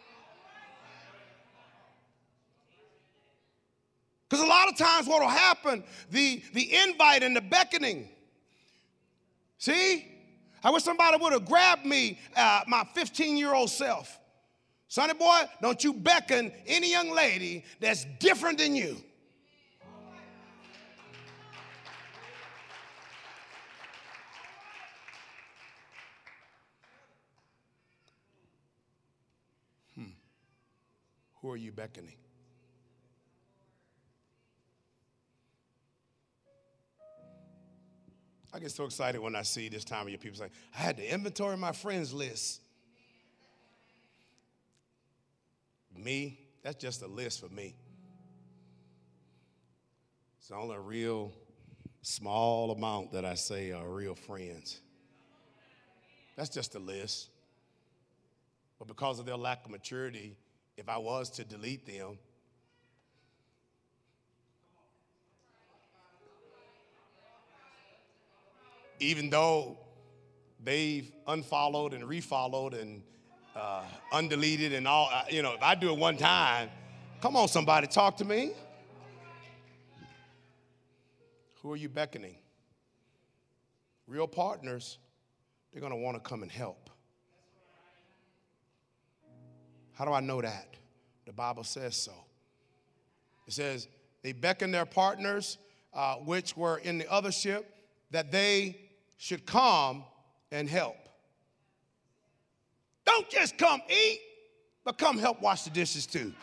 Because a lot of times what will happen, the, the invite and the beckoning. See? I wish somebody would have grabbed me, uh, my fifteen-year-old self. Sonny boy, don't you beckon any young lady that's different than you. Hmm. Who are you beckoning? I get so excited when I see this time of year. People say, I had to inventory my friends list. Me, that's just a list for me. It's only a real small amount that I say are real friends. That's just a list. But because of their lack of maturity, if I was to delete them, even though they've unfollowed and refollowed and uh, undeleted and all, uh, you know, if I do it one time, come on, somebody, talk to me. Who are you beckoning? Real partners, they're going to want to come and help. How do I know that? The Bible says so. It says they beckoned their partners, uh, which were in the other ship, that they should come and help. Don't just come eat, but come help wash the dishes too.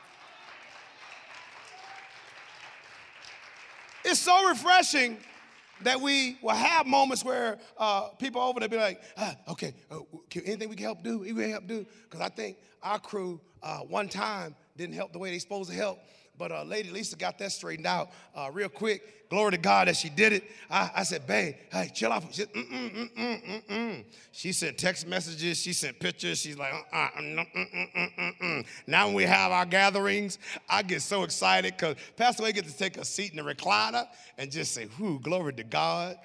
It's so refreshing that we will have moments where uh, people over there be like, ah, okay, uh, can, anything we can help do? We can help do? Because I think our crew uh, one time didn't help the way they supposed to help. But uh, Lady Lisa got that straightened out uh, real quick. Glory to God that she did it. I, I said, babe, hey, chill out. She, mm, mm, mm, mm, mm, mm. She sent text messages. She sent pictures. She's like, uh, uh, mm, mm, mm, mm, mm. Now when we have our gatherings, I get so excited because Pastor Wade gets to take a seat in the recliner and just say, whoo, glory to God.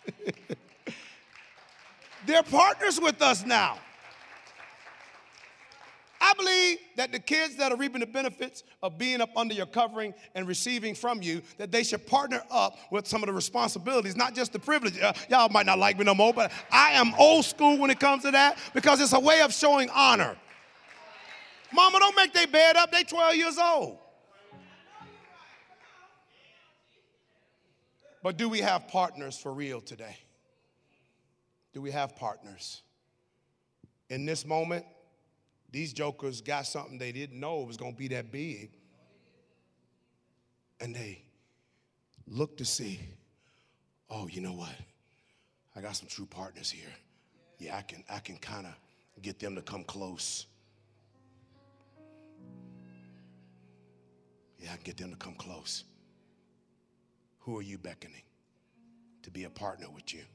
They're partners with us now. I believe that the kids that are reaping the benefits of being up under your covering and receiving from you, that they should partner up with some of the responsibilities, not just the privilege. Uh, y'all might not like me no more, but I am old school when it comes to that because it's a way of showing honor. Mama, don't make their bed up. They twelve years old. But do we have partners for real today? Do we have partners? In this moment, these jokers got something they didn't know was going to be that big. And they looked to see, oh, you know what? I got some true partners here. Yeah, I can, I can kind of get them to come close. Yeah, I can get them to come close. Who are you beckoning to be a partner with you?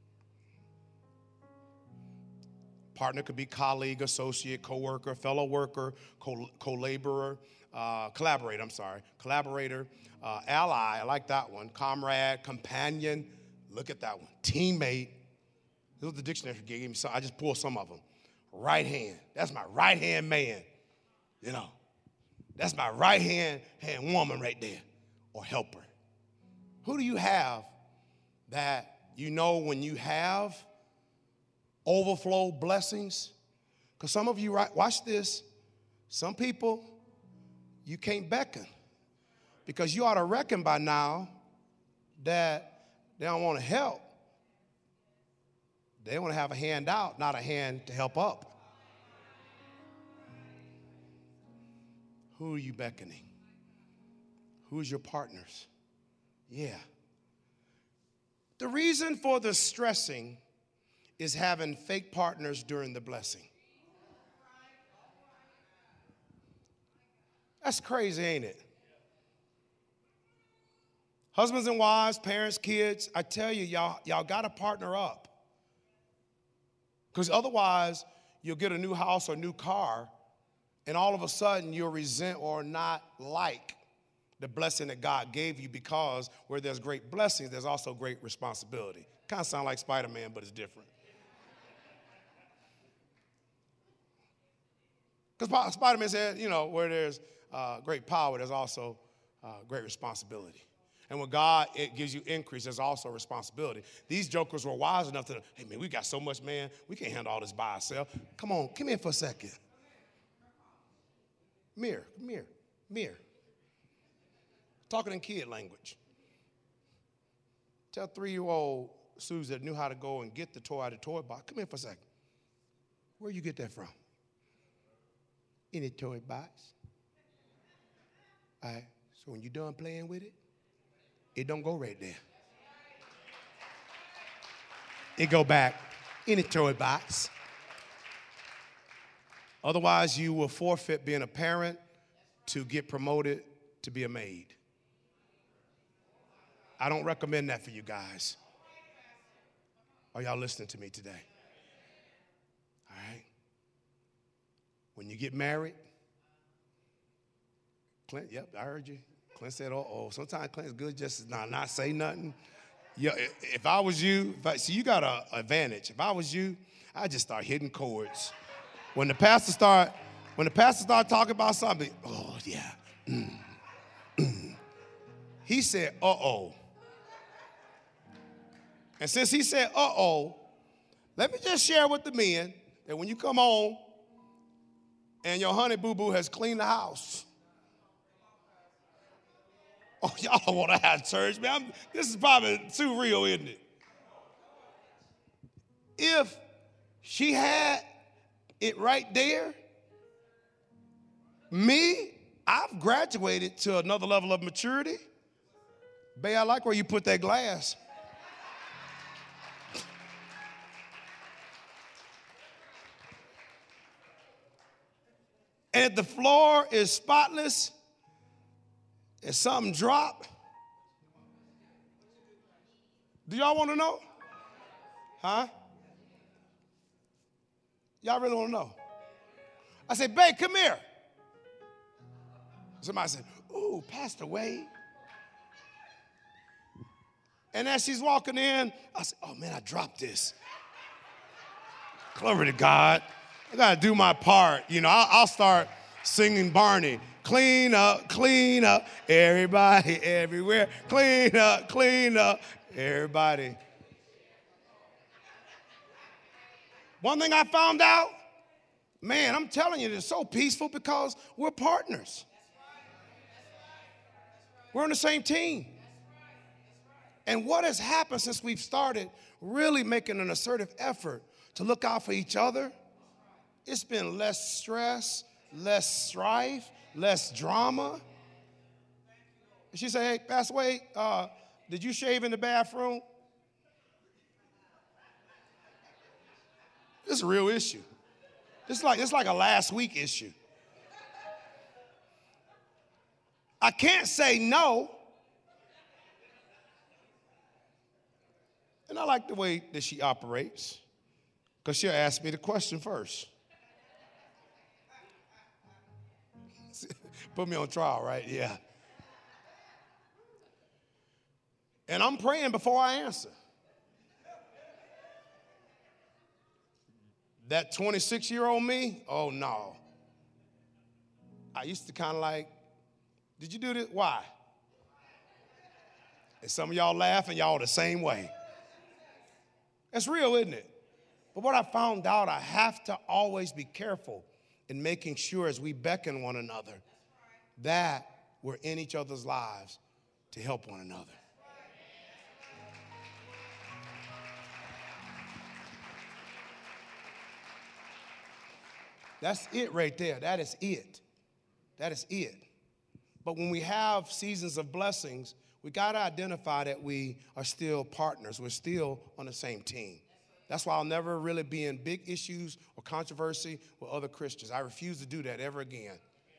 Partner could be colleague, associate, co-worker, fellow worker, co- co-laborer, uh, collaborator, I'm sorry, collaborator, uh, ally, I like that one, comrade, companion, look at that one, teammate. This was the dictionary gave me, so I just pulled some of them. Right hand, that's my right hand man, you know. That's my right hand, hand woman right there, or helper. Who do you have that you know when you have overflow blessings? Because some of you, right, watch this, some people you can't beckon because you ought to reckon by now that they don't want to help. They want to have a hand out, not a hand to help up. Who are you beckoning? Who's your partners? Yeah. The reason for the stressing is having fake partners during the blessing. That's crazy, ain't it? Husbands and wives, parents, kids, I tell you, y'all, y'all got to partner up. Because otherwise, you'll get a new house or new car, and all of a sudden you'll resent or not like the blessing that God gave you, because where there's great blessings, there's also great responsibility. Kind of sound like Spider-Man, but it's different. Because Spider-Man said, you know, where there's uh, great power, there's also uh, great responsibility. And when God it gives you increase, there's also responsibility. These jokers were wise enough to, hey, man, we got so much, man. We can't handle all this by ourselves. Come on, come here for a second. Mirror, mirror, mirror. Talking in kid language. Tell three-year-old Susie that knew how to go and get the toy out of the toy box. Come here for a second. Where you get that from? In the toy box. All right. So when you're done playing with it, it don't go right there. It go back in the toy box. Otherwise, you will forfeit being a parent to get promoted to be a maid. I don't recommend that for you guys. Are y'all listening to me today? All right. When you get married, Clint, yep, I heard you. Clint said, uh-oh. Sometimes Clint's good just to not, not say nothing. Yeah, if I was you, if I, see, you got an advantage. If I was you, I'd just start hitting chords. When the pastor start, when the pastor start talking about something, oh, yeah. Mm, mm. He said, uh-oh. And since he said, uh-oh, let me just share with the men that when you come home and your honey boo-boo has cleaned the house. Oh, y'all don't want to have church, man. I'm, this is probably too real, isn't it? If she had it right there, me, I've graduated to another level of maturity. Babe, I like where you put that glass. And if the floor is spotless and something drop, do y'all want to know? Huh? Y'all really want to know? I said, babe, come here. Somebody said, ooh, Pastor Wade. And as she's walking in, I said, oh, man, I dropped this. Glory to God. I got to do my part. You know, I'll, I'll start singing Barney. Clean up, clean up, everybody, everywhere. Clean up, clean up, everybody. One thing I found out, man, I'm telling you, it's so peaceful because we're partners. We're on the same team. And what has happened since we've started really making an assertive effort to look out for each other? It's been less stress, less strife, less drama. And she said, hey, Pastor Wade, uh, did you shave in the bathroom? This is a real issue. It's like, it's like a last week issue. I can't say no. And I like the way that she operates because she'll ask me the question first. Put me on trial, right? Yeah. And I'm praying before I answer. That twenty-six-year-old me, oh, no. I used to kind of like, did you do this? Why? And some of y'all laughing, y'all the same way. That's real, isn't it? But what I found out, I have to always be careful in making sure as we beckon one another that we're in each other's lives to help one another. That's it right there. That is it. That is it. But when we have seasons of blessings, we got to identify that we are still partners. We're still on the same team. That's why I'll never really be in big issues or controversy with other Christians. I refuse to do that ever again.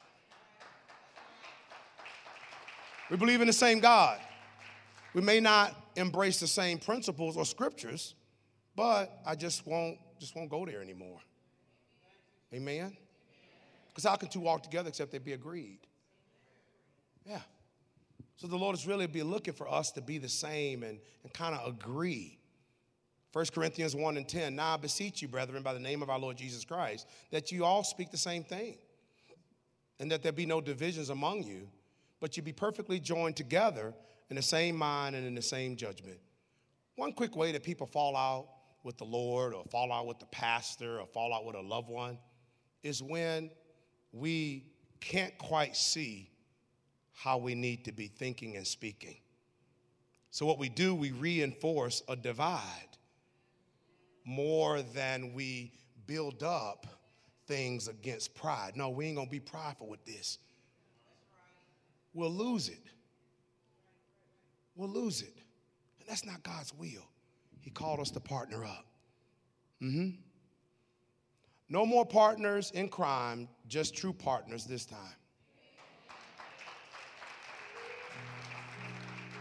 We believe in the same God. We may not embrace the same principles or scriptures, but I just won't, just won't go there anymore. Amen? Because how can two walk together except they be agreed? Yeah. So the Lord is really be looking for us to be the same and, and kind of agree. First Corinthians one and ten, now I beseech you, brethren, by the name of our Lord Jesus Christ, that you all speak the same thing, and that there be no divisions among you, but you be perfectly joined together in the same mind and in the same judgment. One quick way that people fall out with the Lord or fall out with the pastor or fall out with a loved one is when we can't quite see how we need to be thinking and speaking. So what we do, we reinforce a divide more than we build up things against pride. No, we ain't gonna be prideful with this. we'll lose it. We'll lose it. And that's not God's will. He called us to partner up. Mm-hmm. No more partners in crime, just true partners this time.